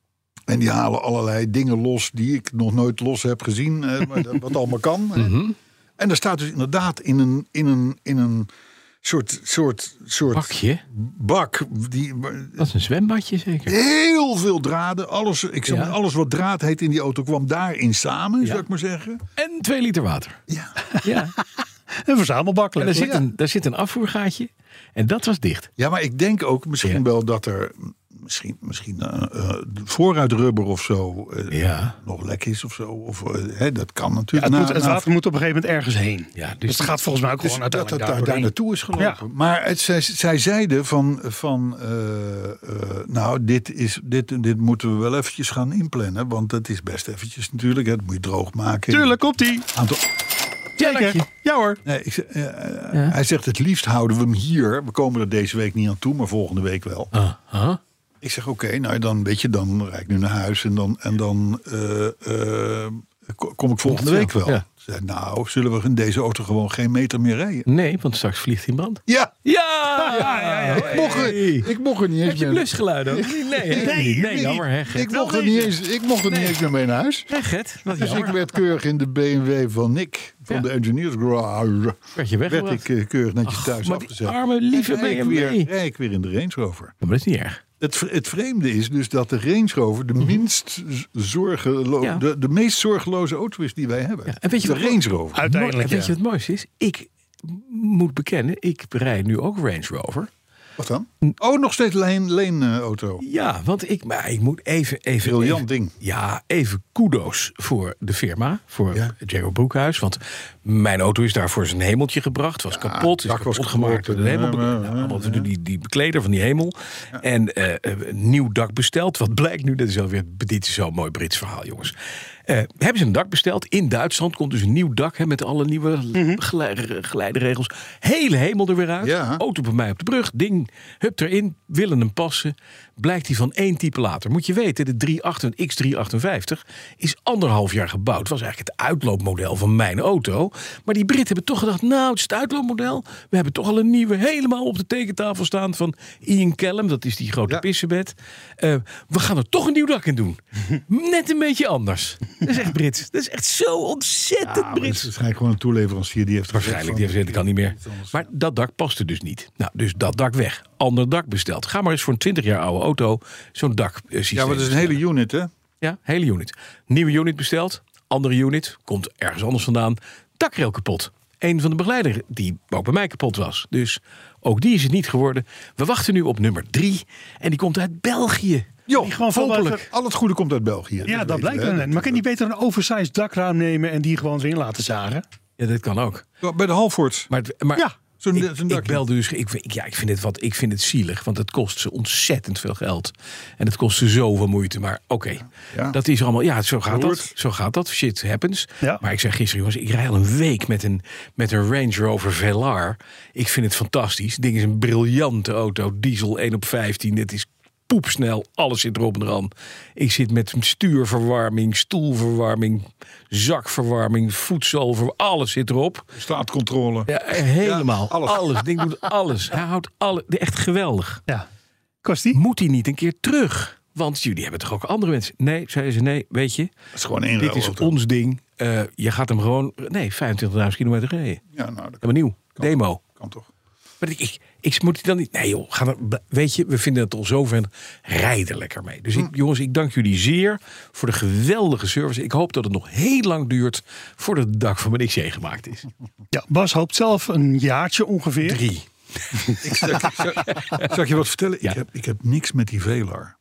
En die halen allerlei dingen los die ik nog nooit los heb gezien. Uh, wat allemaal kan. Mm-hmm. En daar staat dus inderdaad in een, in een, in een soort, soort, soort Bakje. bak. Die, Dat is een zwembadje zeker. heel veel draden. Alles, ik zeg Ja. maar, alles wat draad heet in die auto kwam daarin samen, Ja. zou ik maar zeggen. En twee liter water. Ja. Ja. Een verzamelbak. En daar zit, Ja. een, daar zit een afvoergaatje. En dat was dicht. ja, maar ik denk ook misschien Ja. wel dat er misschien, misschien uh, uh, vooruitrubber of zo uh, Ja. nog lek is of zo. Of, uh, hè, dat kan Ja, natuurlijk. het, Na- moet, het na- water moet op een gegeven moment ergens heen. Ja, Dus dus het gaat volgens mij ook Dus gewoon dat het uiteindelijk daar, daar doorheen. naartoe is gelopen. Maar het, zij, zij zeiden van, van uh, uh, nou, dit, is, dit, dit moeten we wel eventjes gaan inplannen. Want het is best eventjes natuurlijk. Hè, dat moet je droog maken. Tuurlijk, komt-ie. Aantal, Zeker. Ja hoor. nee, ik, zeg, uh, uh, Hij zegt het liefst houden we hem hier. We komen er deze week niet aan toe, maar volgende week wel. Aha. Ik zeg oké, okay, nou dan weet je, dan rijd ik nu naar huis. En dan, en dan uh, uh, kom ik volgende week wel. Ja. Zei, nou, zullen we in deze auto gewoon geen meter meer rijden? Nee, want straks vliegt hij in brand. Ja, Ja! Ja, ja, ja. ik mocht er, ik mocht er niet eens Heb je meer. blusgeluiden? Nee, nee, nee, nee, jammer hè, Ik Gert. mocht er niet eens, ik mocht er niet eens meer mee naar huis. Hè, Gert, wat Dus ik jammer. werd keurig in de B M W van Nick, van Ja. de Engineers Garage. Werd je Werd weggebracht. ik uh, keurig netjes thuis Maar die afgezet. arme lieve En B rijd ik M W. weer, Ja, rijd ik weer in de Range Rover. maar dat is niet erg. Het, vre- het vreemde is dus dat de Range Rover de minst z- zorgelo- Ja. de, de meest zorgeloze auto is die wij hebben. Ja, en weet je de wat- Range Rover. Uiteindelijk, Weet je ja. wat het mooiste is? Ik moet bekennen, ik rijd nu ook Range Rover. Wat dan? Oh, nog steeds leen, leen uh, auto. Ja, want ik, maar ik moet even... even Briljant even, ding. Ja, even kudo's voor de firma, voor Ja. Jaguar Broekhuis. Want mijn auto is daar voor zijn hemeltje gebracht. Was kapot, is dak was kapot gemaakt door de kapot. hemel. Ja, ja, Nou, allemaal ja. die, die bekleder van die hemel. En uh, een nieuw dak besteld. Wat blijkt nu, dat is alweer, dit is zo'n mooi Brits verhaal, jongens. Uh, hebben ze een dak besteld. In Duitsland komt dus een nieuw dak hè, met alle nieuwe Mhm. geleide- geleideregels. Hele hemel er weer uit. Ja. Auto bij mij op de brug. Ding, hup erin. Willen hem passen. Blijkt hij van één type later. Moet je weten, de driehonderdachtenvijftig X driehonderdachtenvijftig is anderhalf jaar gebouwd. Was eigenlijk het uitloopmodel van mijn auto. Maar die Britten hebben toch gedacht, nou, het is het uitloopmodel. We hebben toch al een nieuwe helemaal op de tekentafel staan van Ian Callum. Dat is die grote Ja. pissebed. Uh, we gaan er toch een nieuw dak in doen. Net een beetje anders. Dat is echt Brits. Dat is echt zo ontzettend Ja, maar het is Brits. waarschijnlijk gewoon een toeleverancier die heeft Waarschijnlijk, die heeft gezegd, dat kan niet meer. Maar dat dak paste dus niet. Nou, dus dat dak weg. Ander dak besteld. Ga maar eens voor een twintig jaar oude auto zo'n dak uh, Ja, maar dat is een hele unit, hè? Ja, hele unit. Nieuwe unit besteld. Andere unit. Komt ergens anders vandaan. Dakrail kapot. Een van de begeleiders die ook bij mij kapot was. Dus ook die is het niet geworden. We wachten nu op nummer drie. En die komt uit België. Jo, Die gewoon veel hopelijk. beter- Al het goede komt uit België. Ja, dat weten blijkt we, dan hè. net. Maar kan je niet beter een oversized dakraam nemen en die gewoon erin laten zagen? Ja, dat kan ook. Bij de Halfords. Maar, het- maar Ja. Zo'n, ik, zo'n ik dakje. bel dus. Ik, ik- ja, ik vind het wat. Ik vind het zielig, want het kost ze ontzettend veel geld en het kost ze zoveel moeite. Maar oké, Ja. dat is allemaal. Ja, zo gaat Gehoord. dat. Zo gaat dat. Shit happens. Ja. Maar ik zei gisteren, jongens, ik rij al een week met een met een Range Rover Velar. Ik vind het fantastisch. Het ding is een briljante auto, diesel één op vijftien. Het is poepsnel, alles zit erop en eraan. Ik zit met stuurverwarming, stoelverwarming, zakverwarming, voedselverwarming, alles zit erop. Staatcontrole. Ja, helemaal. Ja, alles. alles. Het ding doet alles. Hij houdt alles. Echt geweldig. Ja. Kost die? Moet hij niet een keer terug? Want jullie hebben toch ook andere mensen? Nee, zeiden ze, nee, weet je. Dat is gewoon één Dit is ruilauto. ons ding. Uh, je gaat hem gewoon... Nee, vijfentwintigduizend kilometer gereden. Ja, nou, dat Helemaal nieuw. Kan. Demo. kan toch. Maar ik, ik, ik moet die dan niet... Nee joh, ga dan, weet je, we vinden het al zover. Rijd er lekker mee. Dus ik, jongens, ik dank jullie zeer voor de geweldige service. Ik hoop dat het nog heel lang duurt voordat het dak van mijn X J gemaakt is. Ja, Bas hoopt zelf een jaartje ongeveer. Drie. Ik zal, ik zal- zal ik je wat vertellen? Ja. Ik, heb, ik heb niks met die Velar.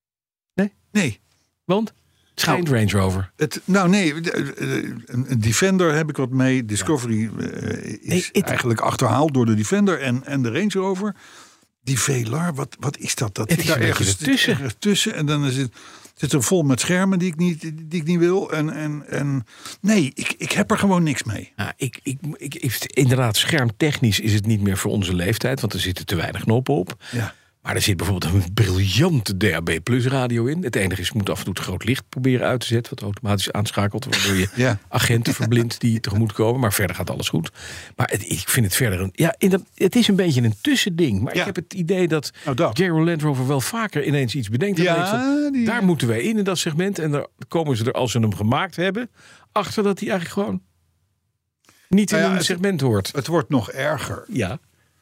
Nee? Nee. Want? Het schijnt Range Rover. Het, nou nee, de- de- een een Defender heb ik wat mee. Discovery eh, is Nee, het- eigenlijk achterhaald door de Defender en, en de Range Rover. Die Velar, wat, wat is dat? Dat Het zit is daar een ergens beetje ertussen. ergens tussen. En dan zit, zit er vol met schermen die ik niet, die ik niet wil. En, en, en nee, ik, ik heb er gewoon niks mee. Nou, ik, ik, ik, ik, inderdaad, schermtechnisch is het niet meer voor onze leeftijd. Want er zitten te weinig knoppen op. Ja. Maar er zit bijvoorbeeld een briljante D A B Plus radio in. Het enige is, je moet af en toe het groot licht proberen uit te zetten. Wat automatisch aanschakelt. Waardoor je Ja. agenten verblindt die tegemoet komen. Maar verder gaat alles goed. Maar het, ik vind het verder een... Ja, inderdaad, het is een beetje een tussending. Maar Ja. ik heb het idee dat Nou, dat. Jaguar Land Rover wel vaker ineens iets bedenkt. En Ja, denkt van, die- daar moeten wij in, in dat segment. En daar komen ze er, als ze hem gemaakt hebben, achter dat hij eigenlijk gewoon niet in Nou ja, een het- segment hoort. Het wordt nog erger. Ja.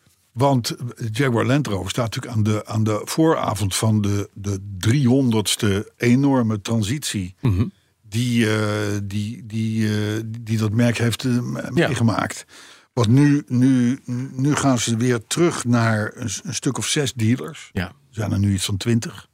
Want Jaguar Land Rover staat natuurlijk aan de, aan de vooravond van de, de driehonderdste enorme transitie. Mhm. Die, eh, die, die, eh, die dat merk heeft eh, meegemaakt. Want nu, nu, nu gaan ze weer terug naar een, een stuk of zes dealers. Ja. Er zijn er nu iets van twintig.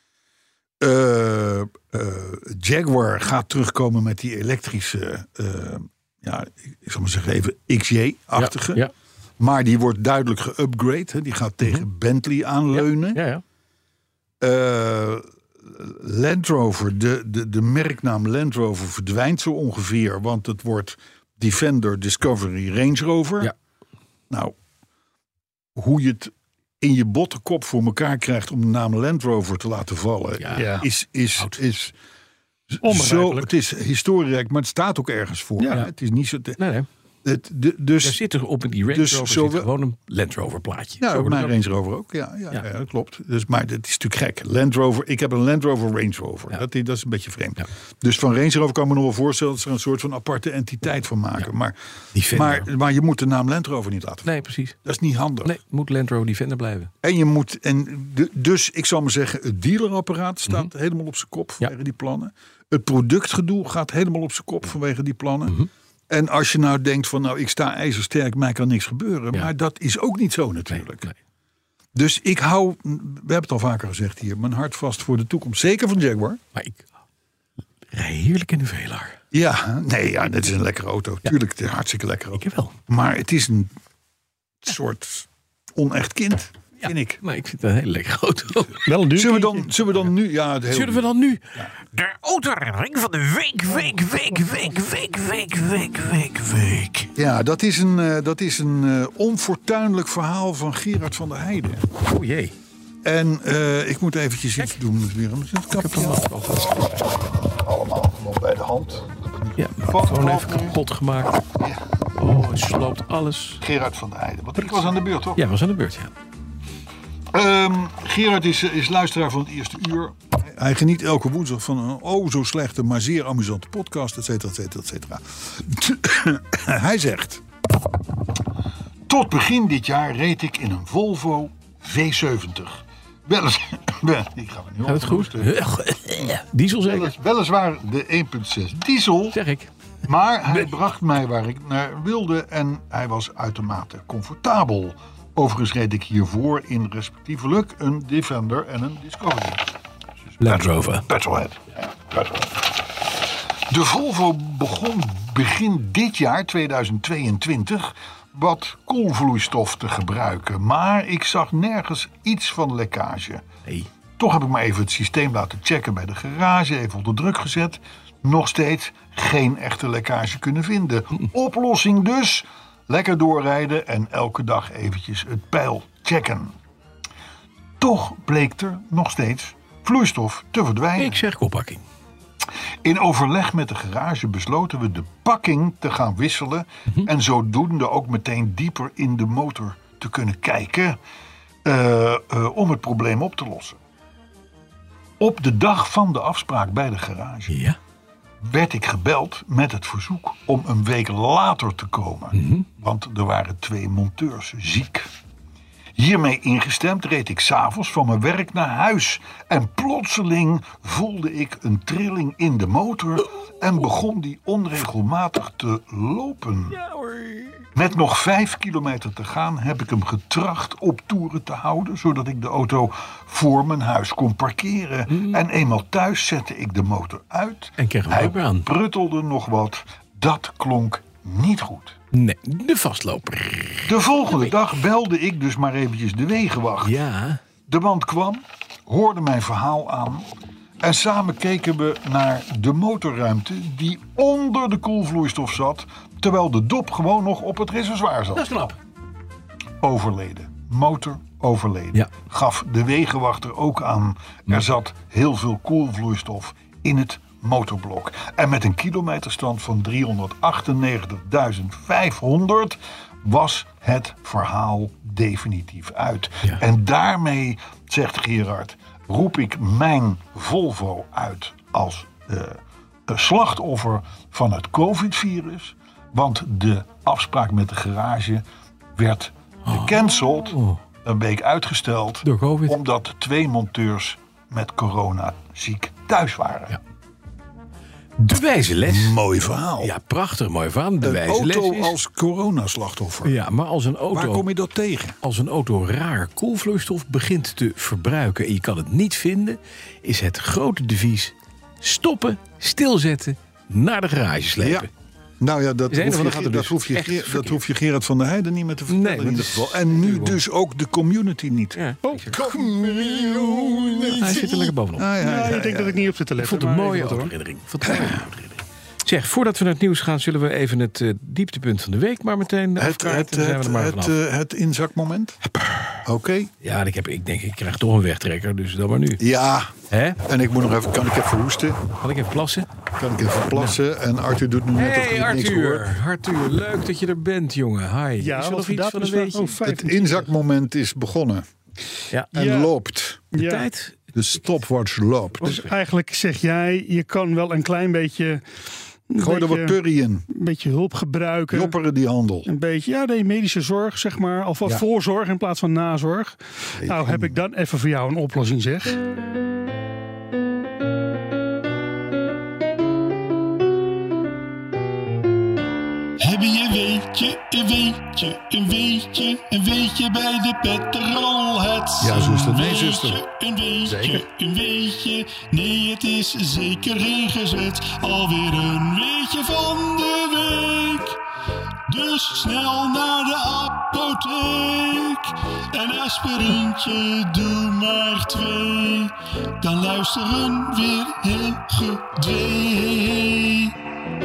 Eh, eh, Jaguar gaat terugkomen met die elektrische, eh, ja, ik zal maar zeggen even X J-achtige. Ja. Maar die wordt duidelijk geupgrade. Hè. Die gaat tegen Bentley aanleunen. Ja, ja. Eh, Land Rover, de, de, de merknaam Land Rover verdwijnt zo ongeveer. Want het wordt Defender, Discovery, Range Rover. Ja. Nou, hoe je het in je botte kop voor elkaar krijgt om de naam Land Rover te laten vallen, Ja. Ja. is, is, Oud. is zo, Onbegrijpelijk. het is historierijk, maar het staat ook ergens voor. Ja. Het is niet zo. te- Nee, nee. het, de, Er dus zit er op die Range dus Rover zowel- zit gewoon een Land Rover plaatje. ja, Zo ook wordt mijn het Range Rover ook. Ja, ja, Ja. ja. dat klopt. Dus, maar het is natuurlijk gek. Land Rover, ik heb een Land Rover Range Rover. Ja. Dat, dat is een beetje vreemd. Ja. Dus van Range Rover kan ik me nog wel voorstellen dat ze er een soort van aparte entiteit van maken. Ja. Maar, Defender. maar, maar je moet de naam Land Rover niet laten. Nee, precies. Dat is niet handig. Nee, moet Land Rover Defender blijven. En je moet, en de, dus ik zal maar zeggen, het dealerapparaat staat helemaal op zijn kop vanwege Ja. die plannen. Het productgedoe gaat helemaal op zijn kop vanwege die plannen. Mhm. En als je nou denkt van, nou, ik sta ijzersterk, mij kan niks gebeuren. Ja. Maar dat is ook niet zo Nee, natuurlijk. nee. Dus ik hou, we hebben het al vaker gezegd hier, mijn hart vast voor de toekomst. Zeker van Jaguar. Maar ik rij heerlijk in de Velar. Ja, nee, ja, dit is een lekkere auto. Tuurlijk, het is een hartstikke lekkere Ik auto. wel. Maar het is een soort onecht kind, Ja, vind ik. maar ik vind het een hele lekkere auto. Wel een duur Zullen we kindje. dan, zullen we dan nu... Ja, het heel Zullen we dan nu... De autoherinnering van de week, week, week, week, week, week, week, week, week. Ja, dat is een, eh, dat is een eh, onfortuinlijk verhaal van Gerard van der Heijden. Oh jee. En eh, ik moet eventjes iets doen met weer een kapje. Allemaal gewoon bij de hand. Ja, gewoon even kapot gemaakt. Oh, het sloopt alles. Gerard van der Heijden. Want ik was aan de beurt, toch? Ja, was aan de beurt, ja. Ehm, Gerard is, is luisteraar van het eerste uur. Hij geniet elke woensdag van een oh zo slechte, maar zeer amusante podcast, et cetera, et cetera, et cetera. Hij zegt: tot begin dit jaar reed ik in een Volvo V zeventig. Wel eens, wel- ik ga er nu Gaat het goed? Diesel Wel- zeker? weliswaar de één komma zes diesel. Zeg ik. Maar hij bracht mij waar ik naar wilde en hij was uitermate comfortabel. Overigens reed ik hiervoor in respectievelijk een Defender en een Discovery. Land Rover. Petrolhead. Ja, Petrolhead. De Volvo begon begin dit jaar, tweeduizend tweeëntwintig, wat koelvloeistof te gebruiken. Maar ik zag nergens iets van lekkage. Nee. Toch heb ik maar even het systeem laten checken bij de garage, even onder druk gezet. Nog steeds geen echte lekkage kunnen vinden. Oplossing dus, lekker doorrijden en elke dag eventjes het peil checken. Toch bleek er nog steeds vloeistof te verdwijnen. Ik zeg koppakking. In overleg met de garage besloten we de pakking te gaan wisselen. En zodoende ook meteen dieper in de motor te kunnen kijken. Uh, uh, om het probleem op te lossen. Op de dag van de afspraak bij de garage Ja. werd ik gebeld met het verzoek om een week later te komen. Mm-hmm. Want er waren twee monteurs ziek. Hiermee ingestemd reed ik 's avonds van mijn werk naar huis. En plotseling voelde ik een trilling in de motor. En begon die onregelmatig te lopen. Met nog vijf kilometer te gaan heb ik hem getracht op toeren te houden. Zodat ik de auto voor mijn huis kon parkeren. Mm. En eenmaal thuis zette ik de motor uit. En kreeg hem Hij ook weer aan. pruttelde nog wat. Dat klonk niet goed. Nee, de vastloper. De volgende dag belde ik dus maar eventjes de wegenwacht. Ja. De man kwam, hoorde mijn verhaal aan. En samen keken we naar de motorruimte die onder de koelvloeistof zat. Terwijl de dop gewoon nog op het reservoir zat. Dat is knap. Overleden. Motor overleden. Ja. Gaf de wegenwachter ook aan. Er zat heel veel koelvloeistof in het motorblok. En met een kilometerstand van driehonderdachtennegentigduizend vijfhonderd was het verhaal definitief uit. Ja. En daarmee, zegt Gerard, roep ik mijn Volvo uit als uh, slachtoffer van het COVID-virus. Want de afspraak met de garage werd gecanceld, Oh. een week uitgesteld, Door COVID. omdat twee monteurs met corona ziek thuis waren. Ja. De wijze les. Mooi verhaal. Ja, prachtig mooi verhaal. De Een wijze les auto is... als coronaslachtoffer. Ja, maar als een auto... Waar kom je dat tegen? Als een auto raar koelvloeistof begint te verbruiken en je kan het niet vinden, is het grote devies stoppen, stilzetten, naar de garage slepen. Ja. Nou ja, dat Is een hoef, of je, ander gaat er dat, dus hoef je, echt Ge- dat verkeerd. hoef je Gerard van der Heijden niet meer te vertellen Nee, in dat ieder is- geval. En nu gewoon- dus ook de community niet. Ja. Oh, community. Hij zit er lekker bovenop. Ah, ja, ja, Ja, ja, ik denk ja. dat ik niet op zit te Ik letten. vond het een maar mooie even wat, hoor. autoherinnering. Ik vond het een mooie autoherinnering. Zeg, voordat we naar het nieuws gaan, zullen we even het uh, dieptepunt van de week maar meteen Het, afkaarten. het, Dan zijn we het, er maar het, vanaf. eh, het inzakmoment. Oké. Ja, ik, heb, ik denk, ik krijg toch een wegtrekker, dus dan maar nu. Ja. Hè? En ik moet nog even, kan ik even hoesten? Kan ik even plassen? Kan ik even plassen? En Arthur doet nu net of Hey hij niks hoort. Arthur, Arthur, leuk dat je er bent, jongen. Hi. Ja, is er wat nog voor iets datum van is een dat? weetje? Oh, Het vijfentwintig. inzakmoment is begonnen. Ja, En Ja. loopt. de Ja. tijd. De stopwatch loopt. Dus eigenlijk zeg jij, je kan wel een klein beetje, een Gooi er wat beetje, purrie in. een beetje hulp gebruiken. Jopperen die handel. Een beetje, ja, nee, medische zorg, zeg maar. Of wat Ja. voorzorg in plaats van nazorg. Nou, heb ik dan even voor jou een oplossing, zeg. Heb je een weetje, een weetje, een weetje, een weetje bij de petrolheads? Ja, zuster. Nee, Een zuster. weetje, Een weetje, Zeker. een weetje, nee, het is zeker ingezet. Alweer een weetje van de week. Dus snel naar de apotheek. Een aspirintje, doe maar twee. Dan luisteren weer heel gedwee.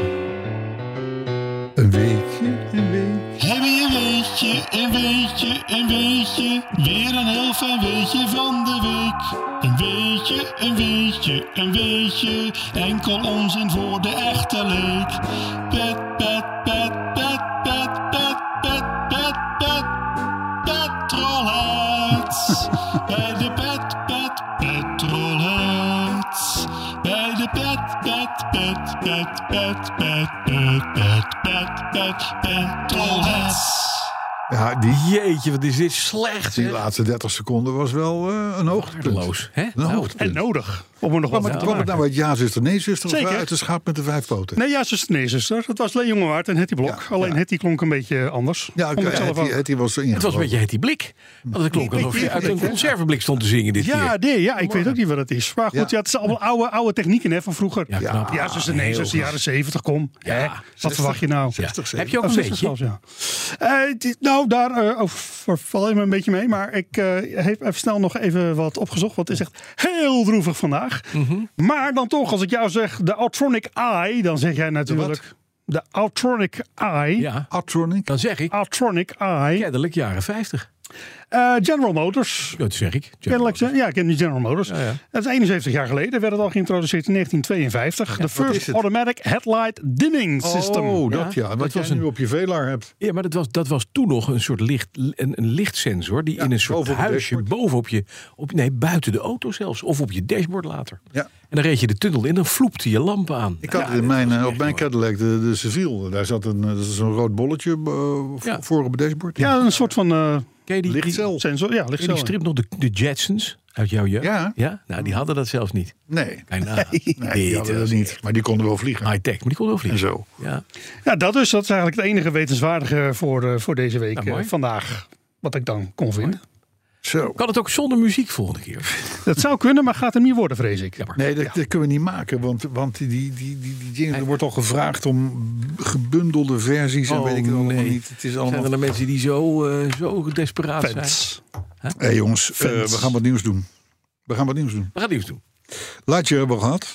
Een weekje, een weekje. Heb je een weetje, een weetje, een weetje, weer een heel fijn weetje van de week. Een weetje, een weetje, een weetje, enkel onzin voor de echte leek. Pet, pet, pet, pet, pet, pet, pet, pet, pet, petrolheads. Bij de pet, pet, petrolheads. Bij de pet, pet, pet, pet, pet, pet, pet, pet, pet, pet, petrolheads. Ja, die, Jeetje, wat is dit slecht. die zeg. laatste dertig seconden was wel uh, een hoogtepunt. Waardeloos, hè? Een Nou, hoogtepunt. En nodig. Om er nog wat Kwam van het, te kwam het maken. nou uit ja, zuster, nee, zuster? Of Zeker. uit de schaap met de vijf poten? Nee, ja, zuster, nee, zuster. Het was Leen Jongewaard en Hetty Blok. Ja, Alleen ja. Hetty klonk een beetje anders. Ja, Vond ik het, zelf het, ook. het, het was het was een beetje Hetty Blik. Want het klonk alsof je uit een conserveblik stond te zingen dit Ja, keer. nee, ja, ik weet ook niet wat het is. Maar goed, Ja. ja, het zijn allemaal oude, oude technieken hè, van vroeger. Ja, Ja, knap. ja zuster, nee, Heel zuster, goed. jaren zeventig, kom. Ja, Hè? Wat verwacht je nou? Ja. zestig, Heb je ook Oh, een zestig beetje? zelfs, ja. Uh, dit- nou, daar uh, over val je me een beetje mee. Maar ik uh, heb even snel nog even wat opgezocht. Want het is echt heel droevig vandaag. Mm-hmm. Maar dan toch, als ik jou zeg de Autronic Eye, dan zeg jij natuurlijk... De Autronic Eye. Ja, Atronic. dan zeg ik Autronic Eye. kennelijk jaren vijftig. Uh, General Motors. Ja, dat zeg ik. Kennelijk, ja, ik ken die General Motors. Ja, ja. Dat is eenenzeventig jaar geleden. Werd het al geïntroduceerd in negentien tweeënvijftig. De is First het? Automatic Headlight Dimming System. Oh, dat Ja, ja. dat Wat jij was een- nu op je Velar hebt. Ja, maar dat was, dat was toen nog een soort licht, een, een lichtsensor die Ja, in een soort boven op het huisje dashboard. bovenop je, op, nee, buiten de auto zelfs, of op je dashboard later. Ja. En dan reed je de tunnel in, dan vloepte je lampen aan. Ik had Ja, in dat mijn, was eh, op echt mijn mooi. Cadillac, de, de Seville, daar zat een, dat is een rood bolletje uh, Ja. voor op het dashboard. Ja, een soort van uh, Ken je die, die, Lichtcel. sensor. Ja, ken je lichtcel. die strip nog, de, de Jetsons uit jouw jeugd? Ja. Ja? Nou, die hadden dat zelfs niet. Nee, Kijk nou. nee, die hadden dat niet. Maar die konden wel vliegen. High-tech, maar die kon wel En vliegen. zo. Ja. Ja, dat is, dat is eigenlijk het enige wetenswaardige voor, uh, voor deze week. Nou, mooi. uh, vandaag. Wat ik dan kon vinden. Zo. Kan het ook zonder muziek volgende keer? Dat zou kunnen, maar gaat hem niet worden, vrees ik. Jammer. Nee, dat, dat kunnen we niet maken. Want, want die, die, die, die, die jingle, er wordt al gevraagd om gebundelde versies. En Oh, weet ik het allemaal nee. niet. Het is Zijn allemaal... er dan mensen die zo, uh, zo desperaat zijn? Fans. Hé hey, jongens, uh, we gaan wat nieuws doen. We gaan wat nieuws doen. We gaan nieuws doen. Laatje hebben we gehad.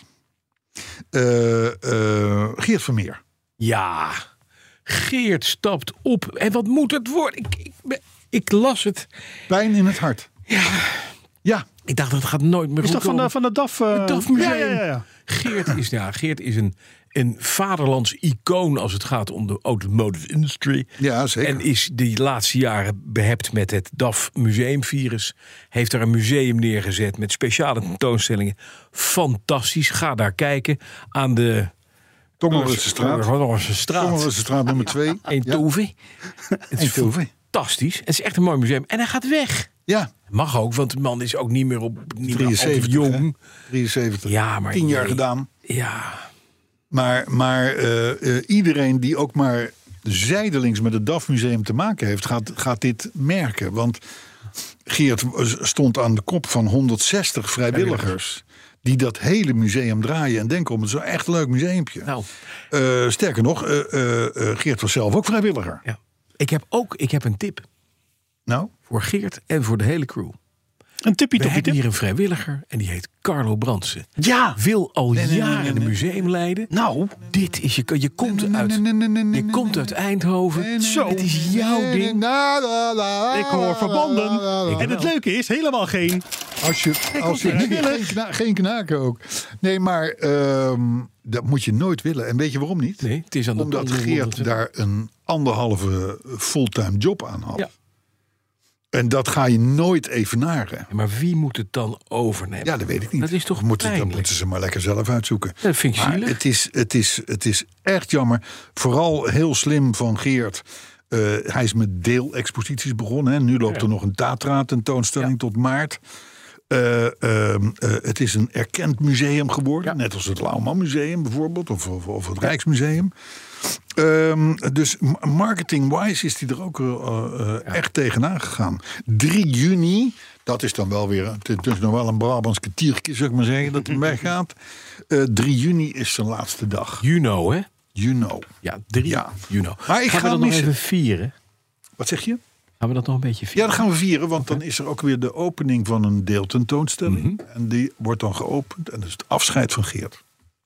Uh, uh, Geert Vermeer. Ja, Geert stapt op. En wat moet het worden? Ik, ik, ben- ik las het. Pijn in het hart. Ja, Ja, ik dacht dat gaat nooit meer Is goed dat van de, komen. van de D A F? Uh, Het D A F Museum. Ja, ja, ja, ja. Geert is, ja, Geert is een, een vaderlands icoon als het gaat om de automotive industry. ja zeker. En is die laatste jaren behept met het D A F museumvirus. Heeft daar een museum neergezet met speciale tentoonstellingen. Fantastisch. Ga daar kijken aan de Tongelense straat. Tongelense straat. Tongelense straat nummer twee. Eindhoven. Het is Eindhoven. fantastisch. Het is echt een mooi museum. En hij gaat weg. Ja, Mag ook, want de man is ook niet meer op niet meer al te drieënzeventig. jong. hè? drieënzeventig. Ja, maar Tien jaar jee. gedaan. Ja, Maar, maar uh, uh, iedereen die ook maar zijdelings met het D A F Museum te maken heeft, gaat, gaat dit merken. Want Geert stond aan de kop van honderdzestig vrijwilligers die dat hele museum draaien en denken om het zo echt leuk museumpje. nou, Uh, sterker nog, uh, uh, uh, Geert was zelf ook vrijwilliger. ja. Ik heb ook ik heb een tip Nou, voor Geert en voor de hele crew. Een tippie We toppie hebben tip. hier een vrijwilliger en die heet Carlo Brandsen. Ja. Wil al nee, nee, jaren nee, een nee. museum leiden. Nou, Dit is je, je komt Nee, nee, uit, nee, nee, nee, nee, je nee, komt nee, uit Eindhoven. nee, nee, Zo, het is jouw nee, nee, ding. na, la, la, ik hoor verbanden. la, En het leuke is, helemaal geen... Als je, als je niet nee, willen. geen, kna, geen knaken ook. Nee, maar ehm, dat moet je nooit willen. En weet je waarom niet? Nee, het is aan de Omdat tanden- Geert daar een anderhalve fulltime job aan had. Ja. En dat ga je nooit evenaren. Ja, maar wie moet het dan overnemen? Ja, dat weet ik niet. Dat is toch moeten, dat pijnlijk? moeten ze maar lekker zelf uitzoeken. Dat vind ik Maar zielig. het is, het, is, het is echt jammer. Vooral heel slim van Geert. Uh, hij is met deelexposities begonnen. Hè. Nu loopt Ja. er nog een Tatra-tentoonstelling Ja. tot maart. Uh, uh, uh, het is een erkend museum geworden. Ja. Net als het Lauwman Museum bijvoorbeeld. Of, of, of het Rijksmuseum. Um, dus ma- marketing-wise is hij er ook uh, uh, echt tegenaan gegaan. drie juni, dat is dan wel weer... Het is nog wel een Brabants ketiertje, zou ik maar zeggen, dat hij weggaat. Uh, drie juni is zijn laatste dag. You know, hè? You know. Ja, drie. Ja. You know. Maar ik gaan ga we dat hem nog missen. even vieren? Wat zeg je? Gaan we dat nog een beetje Ja, vieren? dat gaan we vieren, want dan is er ook weer de opening van een deeltentoonstelling. Mhm. En die wordt dan geopend en dat is het afscheid van Geert.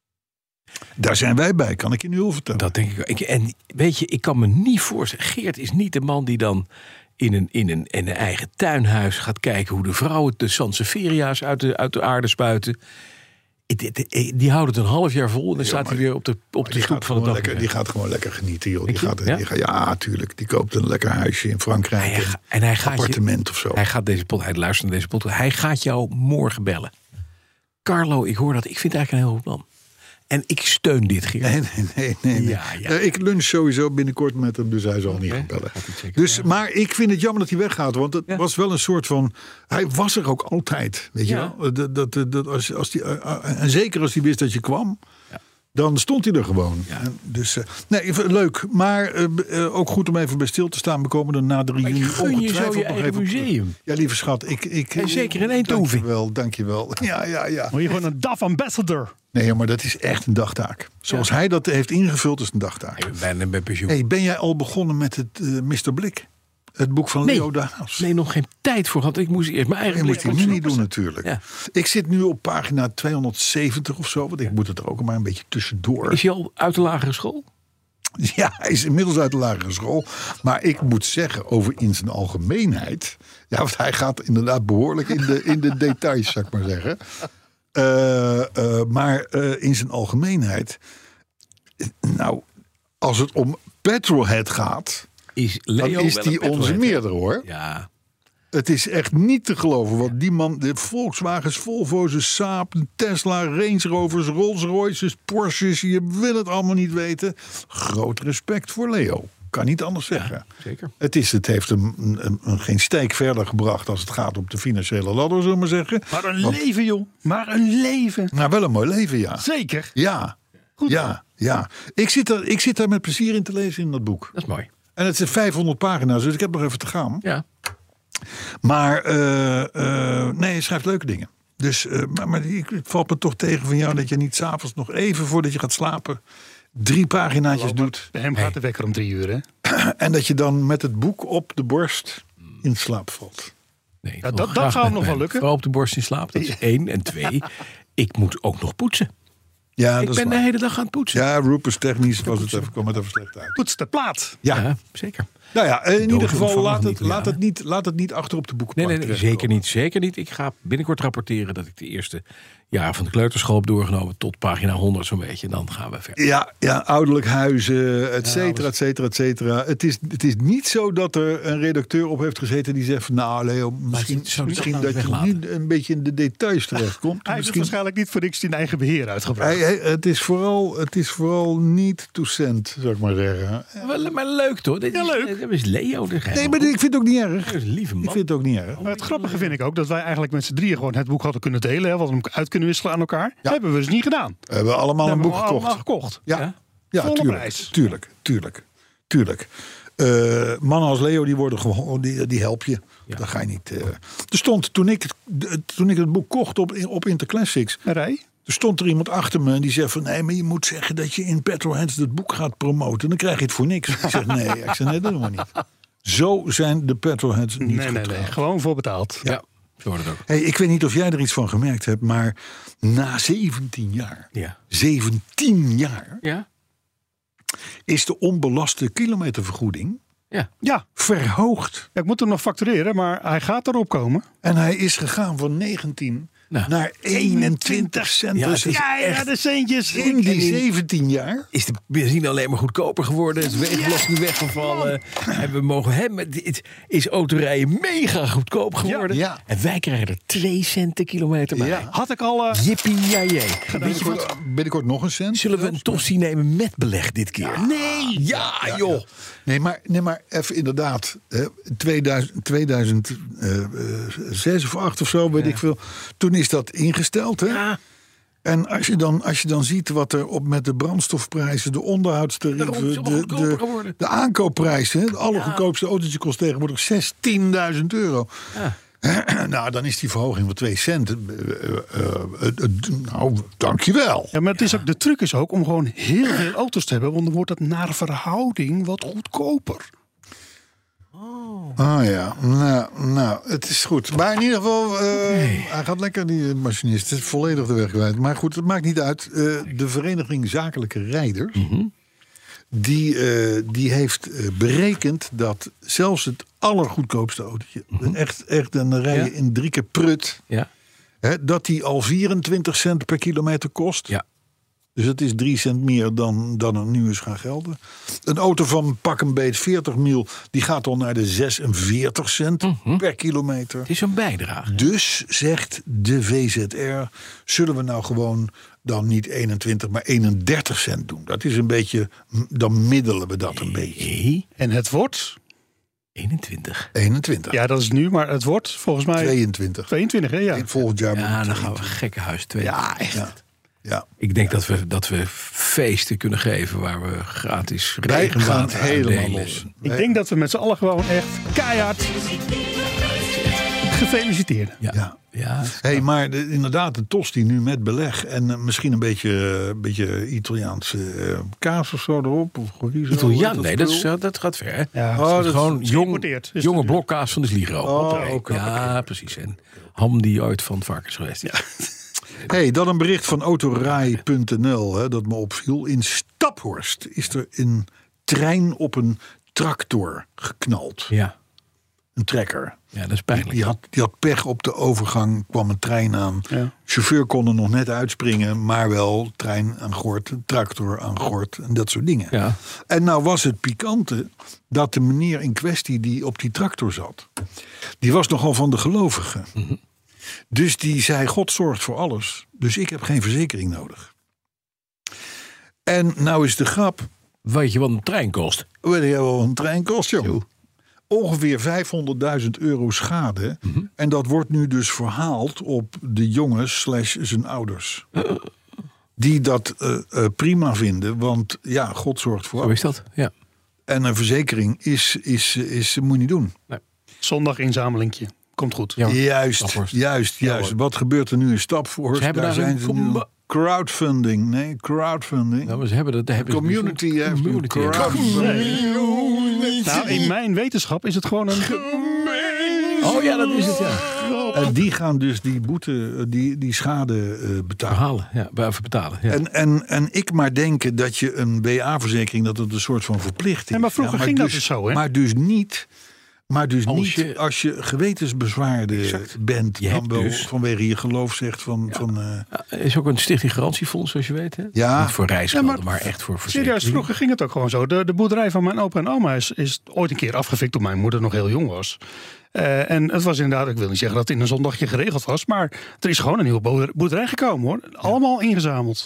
Daar zijn wij bij, kan ik je nu al vertellen. Dat denk ik. ik. En weet je, ik kan me niet voorstellen. Geert is niet de man die dan in een, in een, in een eigen tuinhuis gaat kijken hoe de vrouwen de Sanseveria's uit de, uit de aarde spuiten. Die, die, die houdt het een half jaar vol en dan staat maar- hij weer op de, op de Die stoep gaat, van het gewoon lekker, dak. die gaat gewoon lekker genieten, joh. Die Denk je? gaat, Ja? die gaat, ja, tuurlijk. Die koopt een lekker huisje in Frankrijk. Hij Een ga- en hij gaat je- appartement of zo. Hij gaat deze pot, hij luistert naar deze pot. Hij gaat jou morgen bellen. Carlo, ik hoor dat. Ik vind het eigenlijk een heel goed plan. En ik steun dit, Geert. Nee, nee, nee. nee, nee. Ja, ja. Uh, ik lunch sowieso binnenkort met hem, dus hij zal Okay. niet gaan bellen. Gaat hij zeker, Dus, ja. maar ik vind het jammer dat hij weggaat, want het Ja. was wel een soort van... Hij was er ook altijd, weet Ja. je wel. Dat, dat, dat, dat, als, als die, uh, uh, en zeker als hij wist dat je kwam... Ja. Dan stond hij er gewoon. Ja. En dus, uh, nee, even leuk. Maar uh, uh, ook goed om even bij stil te staan. We komen er na drie Maar juni je gun je zo ongetwijfeld je nog eigen even op terug. museum. Ja, lieve schat. Ik, ik, En zeker in Eindhoven. Dankjewel, dankjewel. Ja, ja, ja. Moet je gewoon een D A F ambassador. Nee, maar dat is echt een dagtaak. Zoals Ja. hij dat heeft ingevuld, is het een dagtaak. Ik ben bijna bij pensioen. Hey, ben jij al begonnen met het uh, mister Blik? Het boek van Nee. Leo de Haas? Nee, nog geen tijd voor gehad. Ik moest eerst mijn eigen Je moet die blik mini doen opzoeken. natuurlijk. Ja. Ik zit nu op pagina tweehonderdzeventig of zo. Want ik moet het er ook maar een beetje tussendoor. Is hij al uit de lagere school? Ja, hij is inmiddels uit de lagere school. Maar ik moet zeggen, over in zijn algemeenheid... Ja, want hij gaat inderdaad behoorlijk in de, in de details, zou ik maar zeggen. Uh, uh, maar uh, in zijn algemeenheid... Nou, als het om Petrolhead gaat... Is Leo dan is wel een die onze petrolhead, hè? meerdere, hoor. Ja. Het is echt niet te geloven wat die man... De Volkswagens, Volvo's, Saab, Tesla, Range Rovers, Rolls Royces, Porsches... je wil het allemaal niet weten. Groot respect voor Leo. Kan niet anders zeggen. Ja, zeker. Het, is, het heeft hem een, een, een, geen steek verder gebracht... als het gaat op de financiële ladder, zullen we maar zeggen. Maar een Want- leven, joh. Maar een leven. Nou, wel een mooi leven, ja. Zeker. Ja, Goed. ja, ja. Ik zit, er, ik zit daar met plezier in te lezen in dat boek. Dat is mooi. En het zijn vijfhonderd pagina's, dus ik heb nog even te gaan. Ja. Maar uh, uh, nee, hij schrijft leuke dingen. Dus, uh, maar, maar ik, het valt me toch tegen van jou dat je niet 's avonds nog even voordat je gaat slapen drie paginaatjes doet. Bij hem gaat de wekker om drie uur, hè? En dat je dan met het boek op de borst in slaap valt. Nee, Ja, ik dat- wil dat graag zou hem met nog wel mijn lukken. vrouw op de borst in slaap. Dat is één. En twee, ik moet ook nog poetsen. Ja, Ik dat ben is de waar. hele dag aan het poetsen. Ja, Rupers technisch was het even, kwam het even slecht uit. Poets de plaat. Ja, Ja, zeker. nou ja, in ieder geval ontvangen laat niet, het, laat, ja. het niet, laat het niet achter op de Nee, boekenplank nee, nee, terechtkomen. zeker niet. Zeker niet. Ik ga binnenkort rapporteren dat ik de eerste jaren van de kleuterschool heb doorgenomen tot pagina honderd zo'n beetje. En dan gaan we verder. Ja, ja, ouderlijk huizen, et cetera, et cetera, et cetera. Het is, het is niet zo dat er een redacteur op heeft gezeten die zegt van... nou Leo, misschien, zou die misschien dat dat nou je weglaten? nu een beetje in de details terechtkomt. Hij heeft misschien, waarschijnlijk niet voor niks in eigen beheer uitgebracht. hij, hij- het, is vooral, het is vooral niet toecent, zou ik maar zeggen. Wel, maar leuk toch? Dit Ja, is, leuk. Dat is Leo. De Nee, maar ik vind het ook niet erg. Dat is een lieve man. Ik vind het ook niet erg. Maar het grappige vind ik ook dat wij eigenlijk met z'n drieën gewoon het boek hadden kunnen delen. Hè, wat we hem uit kunnen wisselen aan elkaar. Dat hebben we dus niet gedaan. We hebben allemaal We een hebben boek hem allemaal gekocht. gekocht. Ja, Ja? ja Volle tuurlijk, prijs. tuurlijk, tuurlijk, tuurlijk. Uh, mannen als Leo, die worden gewoon, die, die help je. Ja. Dat ga je niet. Uh. Er stond toen ik, het- toen ik het boek kocht op, op Interclassics. Een rij? Er stond er iemand achter me en die zegt van... nee, maar je moet zeggen dat je in Petrolheads het boek gaat promoten. Dan krijg je het voor niks. Ik zeg nee, ik zeg, nee dat doen we niet. Zo zijn de Petrolheads niet Nee, nee, getrouwd. nee. Gewoon voor betaald. Ja, zo wordt het ook. Hey, ik weet niet of jij er iets van gemerkt hebt... maar na zeventien jaar... Ja. zeventien jaar... Ja? is de onbelaste kilometervergoeding Ja. Ja, verhoogd. ik moet hem nog factureren, maar hij gaat erop komen. En hij is gegaan van negentien Nou, naar eenentwintig cent. Ja, Dus het is Ja, ja, echt- de centjes. in die zeventien jaar... Is de benzine alleen maar goedkoper geworden? Is de wegenbelasting weggevallen? En we mogen hem. Het is autorijden mega goedkoop geworden. Ja, ja. En wij krijgen er twee cent per kilometer bij. Ja. Had ik al... eh, Jippie, ja, jee. Weet je wat? Binnenkort, binnenkort nog een cent. Zullen we een tossie nemen met beleg dit keer? Nee! Ja, joh! Nee, maar, nee, maar even inderdaad. Hè, tweeduizend, tweeduizend zes of acht of zo, weet ik veel. Toen is dat ingesteld. Hè? Ja, En als je, dan, als je dan ziet wat er op met de brandstofprijzen, de onderhoudstarieven, Daarom is het de, allemaal goedkoper de, geworden. de aankoopprijzen. Het allergoedkoopste autootje kost tegenwoordig zestienduizend euro. Ja. Nou, dan is die verhoging van twee cent. eh, eh, eh, eh, nou, dankjewel. Ja, maar het is ook, de truc is ook om gewoon heel veel auto's te hebben. Want dan wordt het naar verhouding wat goedkoper. Ah ja, nou, nou, het is goed. Maar in ieder geval, uh, hij gaat lekker, die machinist. Het is volledig de weg kwijt. Maar goed, het maakt niet uit. Uh, de Vereniging Zakelijke Rijders, mm-hmm. die, uh, die heeft uh, berekend dat zelfs het allergoedkoopste autootje, mm-hmm. echt, echt een rij je ja. in drie keer prut, ja. hè, dat die al vierentwintig cent per kilometer kost. Ja. Dus dat is drie cent meer dan, dan er nu is gaan gelden. Een auto van pak een beet veertig mil, die gaat al naar de zesenveertig cent mm-hmm. per kilometer. Het is een bijdrage. Dus, zegt de V Z R, zullen we nou gewoon dan niet eenentwintig, maar eenendertig cent doen. Dat is een beetje, dan middelen we dat een beetje. Nee. En het wordt... eenentwintig. eenentwintig. Ja, dat is nu, maar het wordt volgens mij... tweeëntwintig. tweeëntwintig, hè? Ja. Volgend jaar. Ja, dan gaan we gekkenhuis twee. Ja, echt. Ja. Ja. Ik denk dat we, dat we feesten kunnen geven waar we gratis Wij gaan regenwater helemaal uitdelen. los. Ik denk dat we met z'n allen gewoon echt keihard gefeliciteerd. Ja. Ja. Ja. Hey, maar de, inderdaad, een tosti nu met beleg en uh, misschien een beetje, uh, beetje Italiaanse uh, kaas of zo erop. Of chorizo, Italiaan, dat nee, dat, is, spul. uh, dat gaat ver. Hè? Ja, Oh, dat is dat gewoon is jong, geïmporteerd. Is jonge dat- blokkaas van de Sligro. Oh, Oké. oké, Ja, oké. precies. En ham die ooit van het vark is geweest. Ja. Hey, dan een bericht van Autorij punt n l hè, dat me opviel. In Staphorst is er een trein op een tractor geknald. Ja. Een trekker. Ja, dat is pijnlijk. Die had, die had pech op de overgang, kwam een trein aan. Ja. Chauffeur kon er nog net uitspringen, maar wel trein aan gort, tractor aan gort en dat soort dingen. Ja. En nou was het pikante dat de meneer in kwestie die op die tractor zat, die was nogal van de gelovigen. Mm-hmm. Dus die zei, God zorgt voor alles, dus ik heb geen verzekering nodig. En nou is de grap, Weet je wat een trein kost? weet je wel wat een trein kost, joh? Ongeveer vijfhonderdduizend euro schade. Mm-hmm. En dat wordt nu dus verhaald op de jongen slash zijn ouders. Uh. Die dat uh, uh, prima vinden, want ja, God zorgt voor Zo alles. is dat, ja. En een verzekering is, is, is, is moet je niet doen. Nee. Zondag inzamelingje. Komt goed. Ja. Juist, Staphorst. juist, juist. Wat gebeurt er nu in Staphorst? Ze hebben Daar daar zijn een ze nu com- crowdfunding. Nee, crowdfunding. Nou, maar ze hebben dat, daar hebben ze Community dus een heeft een community. crowdfunding. Nou, in mijn wetenschap is het gewoon een... Oh ja, dat is het, ja. En die gaan dus die boete, die, die schade uh, betalen. Verhalen, ja, even betalen. Ja. En, en, en ik maar denken dat je een B A-verzekering, dat het een soort van verplichting is. Ja, maar vroeger ging dat dus zo, hè? Maar dus niet, maar dus Als niet je- als je gewetensbezwaarde Exact. bent. Je Dan hebt wel dus- vanwege je geloof zegt van... van uh, Ja, er is ook een stichting garantiefonds, zoals je weet. Hè? Ja. Niet voor reisgelden, Ja, maar, maar echt voor verzekering. Serieus, vroeger ging het ook gewoon zo. De, de boerderij van mijn opa en oma is, is ooit een keer afgefikt toen mijn moeder nog heel jong was. Uh, en het was inderdaad, ik wil niet zeggen dat het in een zondagje geregeld was, maar er is gewoon een nieuwe boerder- boerderij gekomen hoor. Allemaal ingezameld.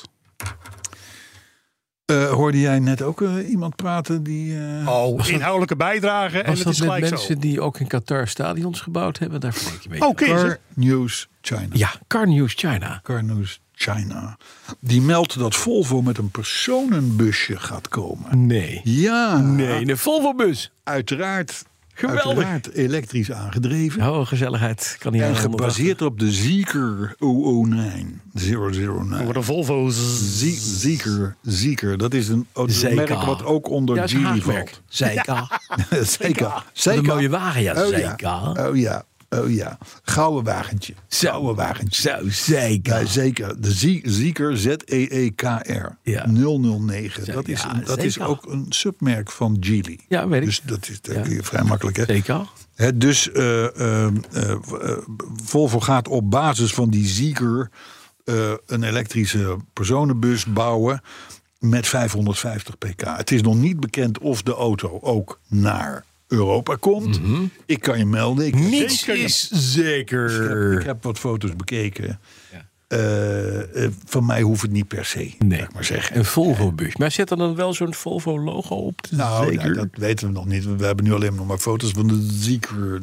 uh, hoorde jij net ook uh, iemand praten die... Uh, Oh, inhoudelijke bijdrage en Was het dat is met gelijk mensen zo. die ook in Qatar stadions gebouwd hebben? Daar vergelijk je mee. Oké, Car News China. Ja, Car News China. Car News China. Die meldt dat Volvo met een personenbusje gaat komen. Nee. Ja, Nee, een Volvo-bus. uiteraard, Geweldig. uiteraard elektrisch aangedreven. Oh, gezelligheid. Kan niet En aan gebaseerd op de Zeekr nul nul negen. nul nul negen. Wordt een Volvo. Ze- Zeker, Zeker. Dat is een auto- Zeker. merk wat ook onder Ja, is een Geely haakmerk. valt. Zeker. Zeker. Een Zeker. mooie wagen, ja. Oh Zeker. ja. Oh ja. Oh ja. Gouden wagentje. Gouden wagentje. Zo, zeker. Ja, zeker. De Zie- Zeker, Z E E K R. Ja. nul nul negen. Zo, Dat, is, ja, een- dat is zeker. ook een submerk van Geely. Ja, weet ik. Dus dat is dat Ja. kun je vrij makkelijk. Hè? Zeker. Hè, dus uh, uh, uh, Volvo gaat op basis van die Zeker uh, een elektrische personenbus bouwen met vijfhonderdvijftig pk. Het is nog niet bekend of de auto ook naar Europa komt. Mm-hmm. Ik kan je melden. Ik Niets zeker, is ik zeker. heb, ik heb wat foto's bekeken. Ja. Uh, uh, van mij hoeft het niet per se. Nee, Zeg maar zeggen. een Volvo-bus. Maar zet er dan wel zo'n Volvo-logo op? Nou, Zeker. ja, dat weten we nog niet. We hebben nu alleen nog maar foto's van de Zeker.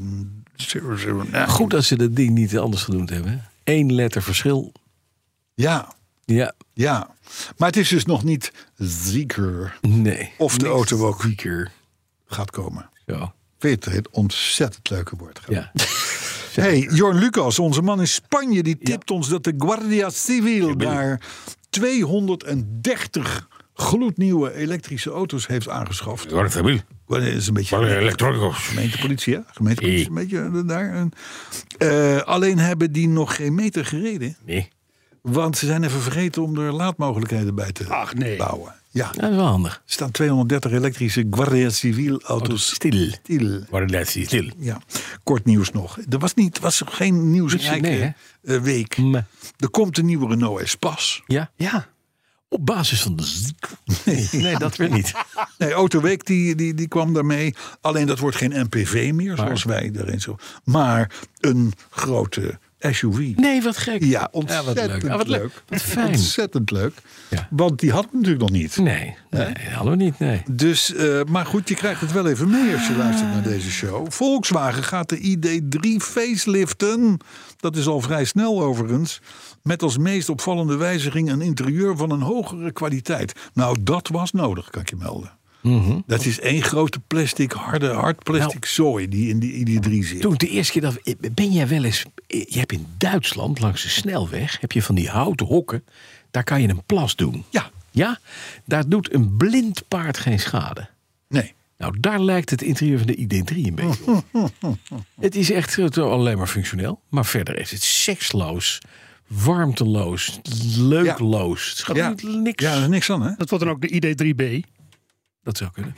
Goed dat ze dat ding niet anders genoemd hebben. Eén letter verschil. Ja, Ja, ja. Maar het is dus nog niet Zeker nee. of de Niks auto ook Zeker. gaat komen. Zo. Vind je het een ontzettend leuke woord? Ja. Hey, Jorn Lucas, onze man in Spanje, die tipt ons dat de Guardia Civil daar tweehonderddertig gloednieuwe elektrische auto's heeft aangeschaft. Wat is Dat is een beetje elektronicos. gemeentepolitie, hè? Gemeentepolitie, een beetje uh, daar. Uh, alleen hebben die nog geen meter gereden. Nee. Want ze zijn even vergeten om er laadmogelijkheden bij te Ach, nee. bouwen. Ja, Dat is wel handig. er staan tweehonderddertig elektrische Guardia Civil auto's Stil. stil. Guardia stil. Ja, kort nieuws nog. Er was, niet, was geen nieuwsrijke Nee, hè? uh, week. Nee. Er komt een nieuwe Renault Espace. Ja. Ja. Op basis van de... Nee, nee dat weer niet. Nee, Autoweek die, die, die kwam daarmee. Alleen dat wordt geen M P V meer, Maar? zoals wij erin zo. Maar een grote S U V. Nee, wat gek. Ja, ontzettend Ja, wat leuk. Ah, wat leuk. leuk. Wat fijn. Ontzettend leuk. Ja. Want die had het natuurlijk nog niet. Nee, nee, hadden we niet, nee. Dus, uh, maar goed, je krijgt het wel even mee als je luistert naar deze show. Volkswagen gaat de I D drie faceliften. Dat is al vrij snel overigens. Met als meest opvallende wijziging een interieur van een hogere kwaliteit. Nou, dat was nodig, kan ik je melden. Mm-hmm. Dat is één grote plastic, harde, hard plastic nou, zooi die in die I D drie zit. Toen de eerste keer dat... Ben jij wel eens... Je hebt in Duitsland, langs de snelweg... heb je van die houten hokken... Daar kan je een plas doen. Ja. Ja? Daar doet een blind paard geen schade. Nee. Nou, daar lijkt het interieur van de I D drie een beetje op. Het is echt alleen maar functioneel. Maar verder is het seksloos, warmteloos, leukloos. Het is gewoon ja. niks. Ja, er is niks aan, hè? Dat wordt dan ook de I D drie B. Dat zou kunnen.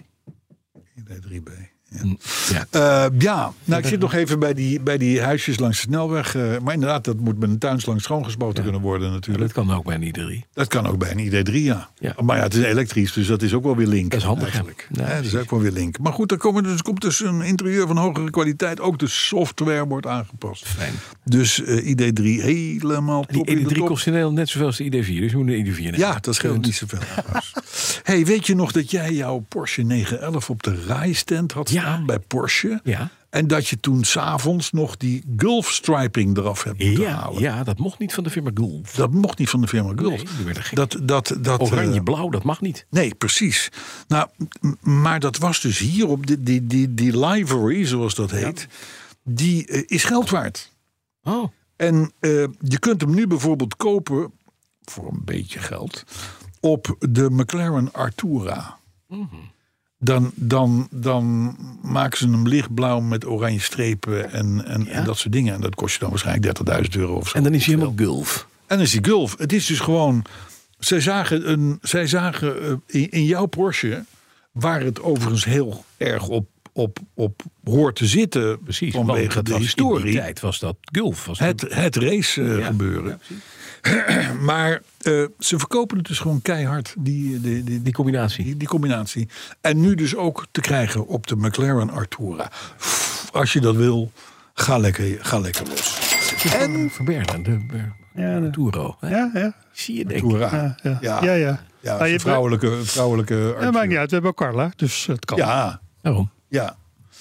I D drie B. Ja, ja. Uh, ja. Nou, ik zit nog even bij die, bij die huisjes langs de snelweg. Uh, maar inderdaad, dat moet met een tuinslang schoongespoten ja. kunnen worden natuurlijk. Ja, dat kan ook bij een I D drie. Dat kan ook bij een I D drie, ja. ja. Maar ja, het is elektrisch, dus dat is ook wel weer link. Dat is handig eigenlijk. Ja, ja, dat is ook wel weer link. Maar goed, er, komen dus, er komt dus een interieur van hogere kwaliteit. Ook de software wordt aangepast. Fijn. Dus uh, I D drie helemaal top. Die I D drie kost in Nederland net zoveel als de I D vier. Dus je moet een I D vier nemen. Ja, dat scheelt niet zoveel. Hey, weet je nog dat jij jouw Porsche negen elf op de rijstand had staan ja. bij Porsche? Ja. En dat je toen 's avonds nog die Gulf striping eraf hebt moeten ja, halen. Ja, dat mocht niet van de firma Gulf. Dat mocht niet van de firma Gulf. Nee, die werden gek. Dat, dat, dat, Oranje-blauw, dat mag niet. Nee, precies. Nou, maar dat was dus hier op die, die, die, die livery, zoals dat heet. Ja. Die uh, is geld waard. Oh. En uh, je kunt hem nu bijvoorbeeld kopen, voor een beetje geld, op de McLaren Artura. Mm-hmm. Dan, dan, dan maken ze hem lichtblauw met oranje strepen en, en, ja? en dat soort dingen. En dat kost je dan waarschijnlijk dertigduizend euro of zo. En dan is hij helemaal Gulf. En dan is hij Gulf. Het is dus gewoon... Zij zagen, een, zij zagen in, in jouw Porsche, waar het overigens heel erg op, op, op hoort te zitten. Precies, vanwege de historie. In die tijd was dat Gulf. Was het, het race uh, ja, gebeuren. Ja, maar uh, ze verkopen het dus gewoon keihard, die, die, die, die combinatie. Die, die combinatie. En nu dus ook te krijgen op de McLaren Artura. Als je dat wil, ga lekker, ga lekker los. En Verbergen, de, de, ja, de Arturo. Hè? Ja, ja. Zie je denken. Ja, ja. ja, ja. ja. ja ah, je vrouwelijke, vrouwelijke Artura. Ja, maakt niet uit. We hebben ook Carla, dus het kan. Ja. Waarom? Ja.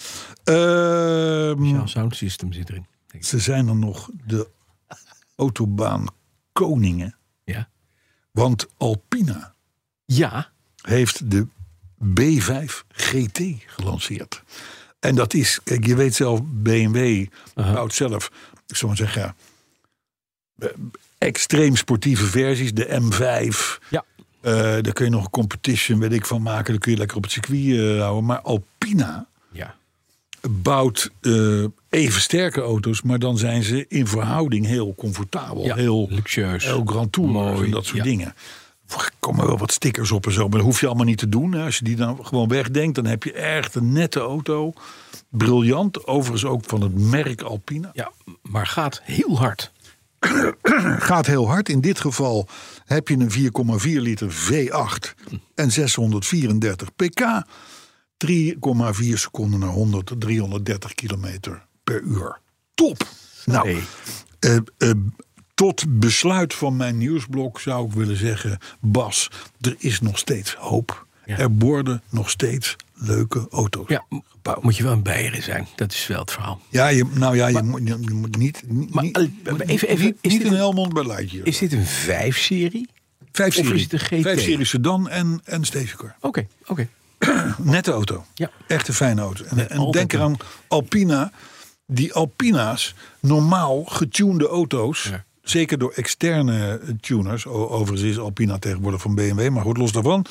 Um, Speciaal sound system zit erin. Ze zijn er nog de autobaan koningen. Ja. Want Alpina ja. heeft de B vijf G T gelanceerd. En dat is, kijk, je weet zelf, B M W uh-huh. bouwt zelf, ik zou maar zeggen, ja, extreem sportieve versies, de M vijf. Ja. Uh, daar kun je nog een competition, weet ik, van maken. Dan kun je lekker op het circuit uh, houden. Maar Alpina ja. bouwt uh, even sterke auto's, maar dan zijn ze in verhouding heel comfortabel. Ja, heel luxueus. Heel Grand Tour en dat soort ja. dingen. Er komen wel wat stickers op en zo, maar dat hoef je allemaal niet te doen. Als je die dan gewoon wegdenkt, dan heb je echt een nette auto. Briljant, overigens ook van het merk Alpina. Ja, maar gaat heel hard. Gaat heel hard. In dit geval heb je een vier komma vier liter V acht en zeshonderdvierendertig pk. drie komma vier seconden naar honderd, driehonderddertig kilometer per uur. Top! Nou, hey. uh, uh, tot besluit van mijn nieuwsblok zou ik willen zeggen, Bas, er is nog steeds hoop. Ja. Er worden nog steeds leuke auto's ja, gebouwd. Moet je wel een Beieren zijn, dat is wel het verhaal. Ja, je, nou ja, maar, je, moet, je moet niet, maar, niet, even, even, niet, is niet dit een Helmond bij Lightyear. Is dit een vijf-serie? Vijf-serie. Of is het een G T? Vijf-serie sedan en, en stationcar. Oké, okay, oké. Okay. Nette auto. Ja. Echt een fijne auto. En, nee, en denk eraan Alpina. Die Alpina's, normaal getunede auto's, ja. zeker door externe tuners. Overigens is Alpina tegenwoordig van B M W, maar goed, los daarvan.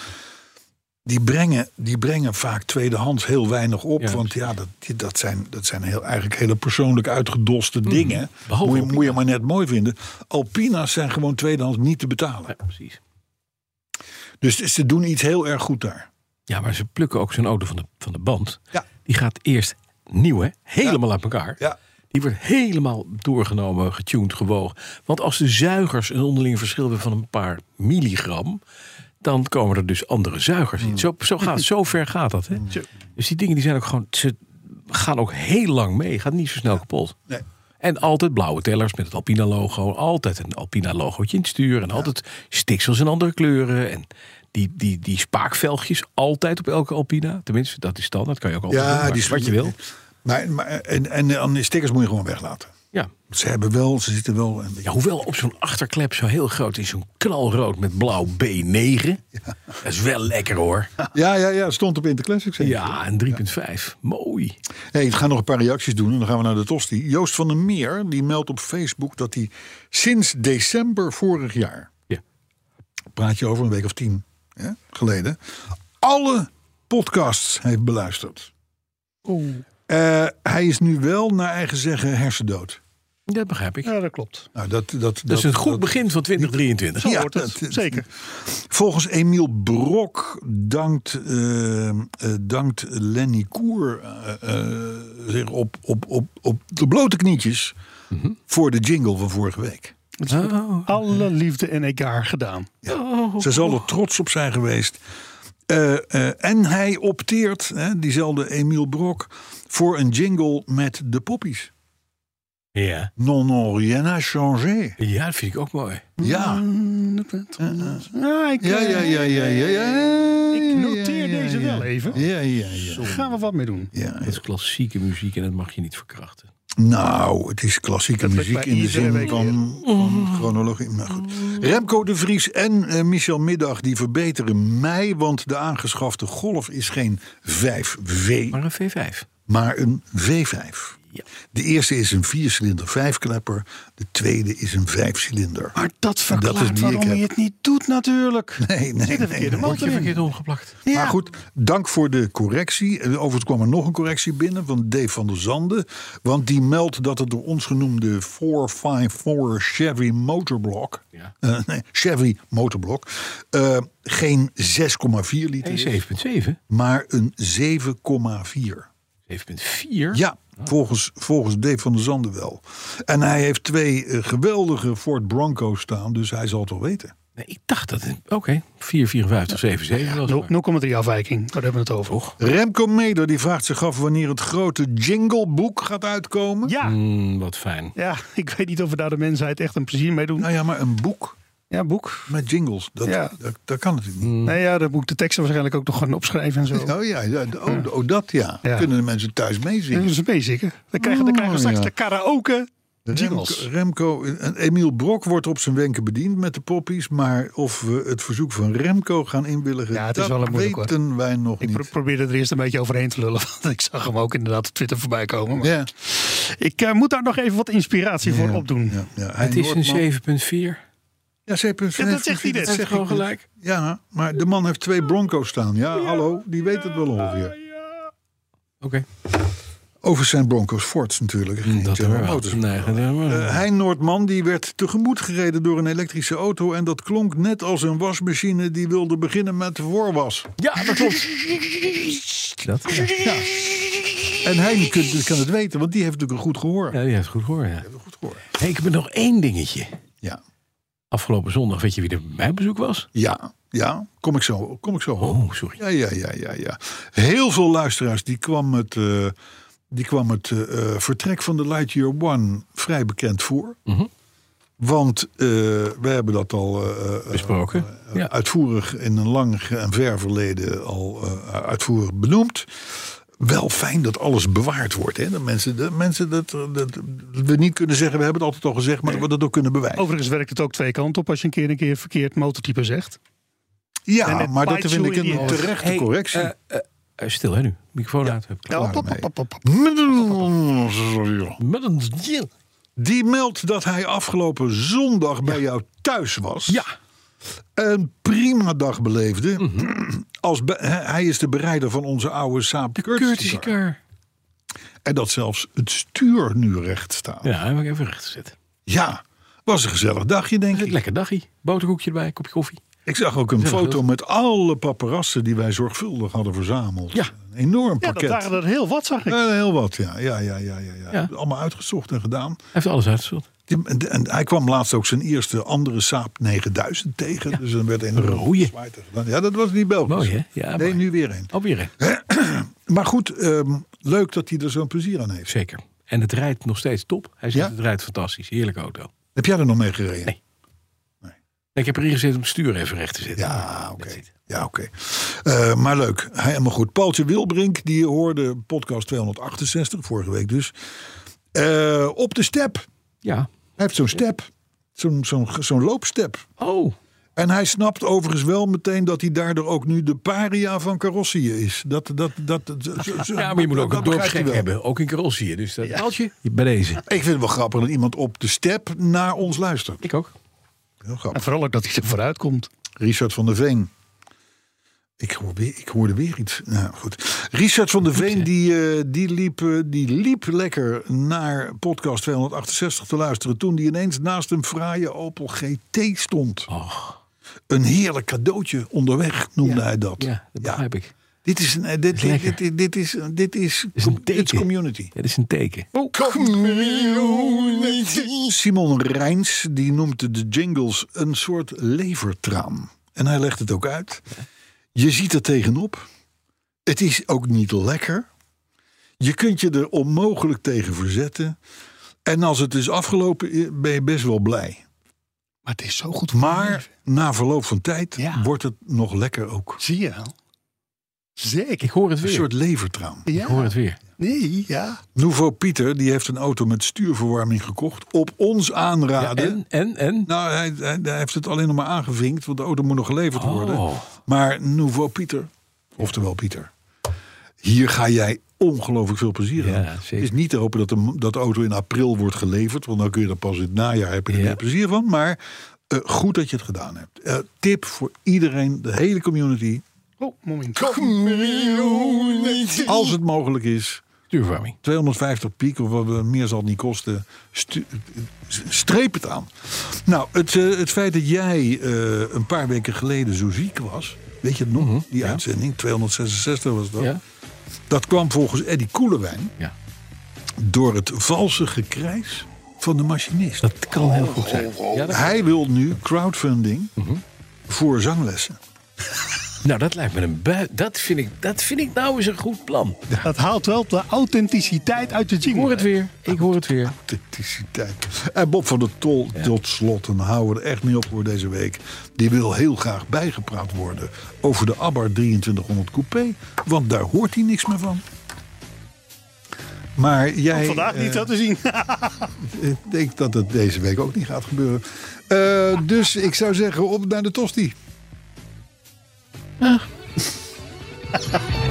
Die brengen, die brengen vaak tweedehands heel weinig op. Ja, want ja, dat, dat zijn, dat zijn heel, eigenlijk hele persoonlijk uitgedoste mm, dingen. Moet je, moet je maar net mooi vinden. Alpina's zijn gewoon tweedehands niet te betalen. Ja, precies. Dus ze doen iets heel erg goed daar. Ja, maar ze plukken ook zo'n auto van de, van de band. Ja. Die gaat eerst nieuw, hè? Helemaal ja. uit elkaar. Ja. Die wordt helemaal doorgenomen, getuned, gewogen. Want als de zuigers een onderling verschil hebben van een paar milligram, dan komen er dus andere zuigers in. Zo, zo, gaat, zo ver gaat dat. Hè? Dus die dingen die zijn ook gewoon, ze gaan ook heel lang mee. Gaat niet zo snel kapot. Nee. En altijd blauwe tellers met het Alpina-logo. Altijd een Alpina-logootje in het stuur. En altijd stiksels in andere kleuren. En die, die, die spaakvelgjes altijd op elke Alpina. Tenminste, dat is standaard. Kan je ook altijd Ja, doen, die wat je wil. Maar, maar, en, en aan die stickers moet je gewoon weglaten. Ja. Ze hebben wel, ze zitten wel... Een Ja, hoewel op zo'n achterklep zo heel groot is, zo'n knalrood met blauw B negen. Ja. Dat is wel lekker hoor. Ja, ja, ja, stond op Interclassics. Ja, en drie komma vijf. Mooi. Hey, ik ga nog een paar reacties doen en dan gaan we naar de Tosti. Joost van der Meer die meldt op Facebook dat hij sinds december vorig jaar, Ja. praat je over een week of tien hè, geleden, alle podcasts heeft beluisterd. Oeh. Uh, hij is nu wel naar eigen zeggen hersendood. Dat begrijp ik. Ja, dat klopt. Nou, dat, dat, Dat is een goed dat- begin van twintig drieëntwintig. Zo Ja, wordt het. dat- Zeker. Volgens Emiel Brok dankt, uh, uh, dankt Lenny Koer uh, uh, zich op, op, op, op de blote knietjes Mhm. voor de jingle van vorige week. Het is met alle liefde en egaar gedaan. Ja. Ze zal er trots op zijn geweest. Uh, uh, en hij opteert, hè, diezelfde Emiel Brok, voor een jingle met de poppies. Ja. Non, non, rien n'a changé. Ja, dat vind ik ook mooi. Ja. Ja, ik, Ja, ja, ja, ja, ja, ja. Ik noteer Ja, ja, deze ja. wel even. Ja, ja, ja. Daar gaan we wat mee doen. Ja, Dat is klassieke muziek en dat mag je niet verkrachten. nou, het is klassieke Dat muziek lukt bij in de iedere zin week van, van chronologie. Maar goed. Remco de Vries en uh, Michel Middag die verbeteren mij, want de aangeschafte Golf is geen vijf V, Maar een V vijf. maar een V vijf. Ja. De eerste is een viercilinder vijfklepper, de tweede is een vijfcilinder. Maar dat dat is verklaart die ik waarom heb. je het niet doet natuurlijk. Nee, nee, Zit een nee, verkeerde nee. Word je motor in. verkeerd omgeplakt. Ja. Maar goed, dank voor de correctie. Overigens kwam er nog een correctie binnen van Dave van der Zanden. Want die meldt dat het door ons genoemde vierhonderdvijfenvijftig Chevy Motorblock... Ja. Uh, nee, Chevy Motorblock... Uh, geen zes komma vier liter Nee, is, zeven komma zeven. maar een zeven komma vier. zeven komma vier. Ja, volgens, volgens Dave van der Zanden wel. En hij heeft twee uh, geweldige Ford Bronco's staan, dus hij zal het wel weten. Nee, ik dacht dat het... Oké, okay. vier komma vierenvijftig, zeven komma zeven was het maar. nul komma drie afwijking, daar hebben we het over. Toch? Remco Meder die vraagt zich af wanneer het grote Jingleboek gaat uitkomen. Ja, Mm, wat fijn. ja, ik weet niet of we daar de mensheid echt een plezier mee doen. Nou ja, maar een boek Ja, boek. met jingles, dat, Ja. dat, dat kan natuurlijk niet. Nee, ja, dan moet ik de teksten waarschijnlijk ook nog gaan opschrijven en zo. Oh ja, ja, oh, oh, dat ja. Ja. Kunnen de mensen thuis meezingen. Dat is een basic, hè? Dan krijgen, dan krijgen we straks ja. de karaoke Remco, jingles. Remco en Emiel Brok wordt op zijn wenken bediend met de poppies. Maar of we het verzoek van Remco gaan inwilligen, Ja, het is dat wel een moeilijk, hoor. weten wij nog Ik niet. pro- probeerde er eerst een beetje overheen te lullen. Want ik zag hem ook inderdaad op Twitter voorbij komen. Maar Ja, ik uh, moet daar nog even wat inspiratie voor ja, opdoen. ja, ja. Hij Het is een Noordman- zeven komma vier. Ja, zeven- Ja, dat zegt hij net. dat Dat zeg is gewoon ik net. gelijk. Ja, maar de man heeft twee Bronco's staan. Ja, hallo, die weet het wel ongeveer. Oké. Over zijn Broncos Fords natuurlijk. Geen Dat General er wel. Motors. Nee, dat er wel. Uh, Hein Noordman die werd tegemoet gereden door een elektrische auto. En dat klonk net als een wasmachine die wilde beginnen met voorwas. Ja, dat klopt. Dat, ja. Ja. En Hein kan, kan het weten, want die heeft natuurlijk een goed gehoor. Ja, die heeft goed gehoord. Ja. Goed gehoor. Hey, ik heb nog één dingetje. Ja. Afgelopen zondag, weet je wie er bij mij op bezoek was? Ja, ja. Kom ik zo, kom ik zo op. Oh, sorry. Ja, ja, ja, ja, ja. Heel veel luisteraars die kwam het, uh, die kwam het uh, vertrek van de Lightyear One vrij bekend voor. Mhm. Want uh, we hebben dat al uh, Besproken. uh, Ja. uitvoerig in een lang en ver verleden al uh, uitvoerig benoemd. Wel fijn dat alles bewaard wordt. Hè? Dat mensen, dat, mensen dat, dat, dat we niet kunnen zeggen, we hebben het altijd al gezegd, maar dat we dat ook kunnen bewijzen. Overigens werkt het ook twee kanten op als je een keer een keer verkeerd motortype zegt. Ja, En het maar dat bites vind ik you in een the terechte Hey, correctie. eh, eh, eh, stil hè nu. Microfoon uit. Heb ik klaar. Klaar mee. pop, pop, pop. Met een deal. Die meldt dat hij afgelopen zondag bij jou thuis was. Ja. Een prima dag beleefde. Mhm. Als be- he- hij is de bereider van onze oude Saab Courtesy Courtesy car. car. En dat zelfs het stuur nu recht staat. Ja, heb ik even recht gezet. Ja, was een gezellig dagje, denk ik. Lekker dagje. Boterkoekje erbij, kopje koffie. Ik zag ook een Ja, foto dat- met alle paparazzen die wij zorgvuldig hadden verzameld. Ja. Een enorm Ja, dat pakket. waren er heel wat, zag ik. Eh, heel wat, ja. Ja, ja, ja, ja, ja. Ja. Allemaal uitgezocht en gedaan. Hij heeft alles uitgezocht. Die- En, en hij kwam laatst ook zijn eerste andere Saab negenduizend tegen. Dus dan werd een Rooie. zwaarte gedaan. Ja, dat was niet Belgisch. Mooi, hè? Ja, nee, mooi. nu weer een. Alweer een. Maar goed, ehm, leuk dat hij er zo'n plezier aan heeft. Zeker. En het rijdt nog steeds top. Hij zegt, Ja? het rijdt fantastisch. Heerlijke auto. Heb jij er nog mee gereden? Nee. Ik heb erin gezeten om het stuur even recht te zetten. Ja, oké. That's it. Ja, oké. Eh, maar leuk. Helemaal goed. Paultje Wilbrink, die hoorde podcast tweehonderdachtenzestig, vorige week dus. Eh, op de step. Ja. Hij heeft zo'n step. Zo'n zo'n zo'n loopstep. Oh. En hij snapt overigens wel meteen dat hij daardoor ook nu de paria van Carrossië is. Dat, dat, dat, dat, zo- zo- Ja, maar je moet ook dat een begrijpt hij dorpsgek wel. hebben. Ook in Carrossië. Dus dat Paaltje, bij deze. Ik vind het wel grappig dat iemand op de step naar ons luistert. Ik ook. Heel En grappig. vooral ook dat hij er vooruit komt. Richard van der Veen. Ik, hoor weer, ik hoorde weer iets. Nou, goed. Richard van der Veen die, eh, die, liep, eh, die liep lekker naar podcast tweehonderdachtenzestig te luisteren. Toen die ineens naast een fraaie Opel G T stond. Och. Een heerlijk cadeautje onderweg noemde Ja. hij dat. Ja, dat begrijp ik. Dit is een, eh, dit, dit, lekker. dit, dit is, dit is, is een com- teken. dit is community. Ja, dat is een teken. Simon Rijns die noemt de jingles een soort levertraan. En hij legt het ook uit. Je ziet er tegenop. Het is ook niet lekker. Je kunt je er onmogelijk tegen verzetten. En als het is afgelopen is, ben je best wel blij. Maar het is zo goed voor je Maar leven. na verloop van tijd Ja. wordt het nog lekker ook. Zie je wel. Zeker. Ik hoor het Een weer. soort levertraan. Ja. Ik hoor het weer. Nee, ja. Nouveau Pieter die heeft een auto met stuurverwarming gekocht. Op ons Ja, aanraden. en, en, en? Nou, hij, hij, hij heeft het alleen nog maar aangevinkt. Want de auto moet nog geleverd worden. Oh. Maar Nouveau Pieter, oftewel Pieter. Hier ga jij ongelooflijk veel plezier Ja, aan. zeker. Het is niet te hopen dat de, dat de auto in april wordt geleverd. Want dan kun je er pas in het najaar heb je er Ja. meer plezier van. Maar eh, goed dat je het gedaan hebt. Eh, tip voor iedereen, de hele community. Oh, moment. Als het mogelijk is. Stuurverwarming. tweehonderdvijftig piek of wat meer zal het niet kosten. Stu- streep het aan. Nou, het, eh, het feit dat jij eh, een paar weken geleden zo ziek was. Weet je het nog? Die uitzending, tweehonderdzesenzestig was dat. Ja. Dat kwam volgens Eddie Koelewijn Ja. door het valse gekrijs van de machinist. Dat kan heel goed zijn. Ja, dat- Hij wil nu crowdfunding voor zanglessen. nou, dat lijkt me een bui. Dat vind ik, dat vind ik nou eens een goed plan. Dat haalt wel de authenticiteit uit de Ik jingle. hoor het weer. Ik hoor het weer. Authenticiteit. En Bob van der Tol, tot slot, en houden we er echt mee op voor deze week. Die wil heel graag bijgepraat worden over de Abarth drieëntwintighonderd Coupé. Want daar hoort hij niks meer van. Maar jij... Vandaag niet eh, zo te zien. Ik denk dat het deze week ook niet gaat gebeuren. Eh, dus ik zou zeggen, op naar de tosti.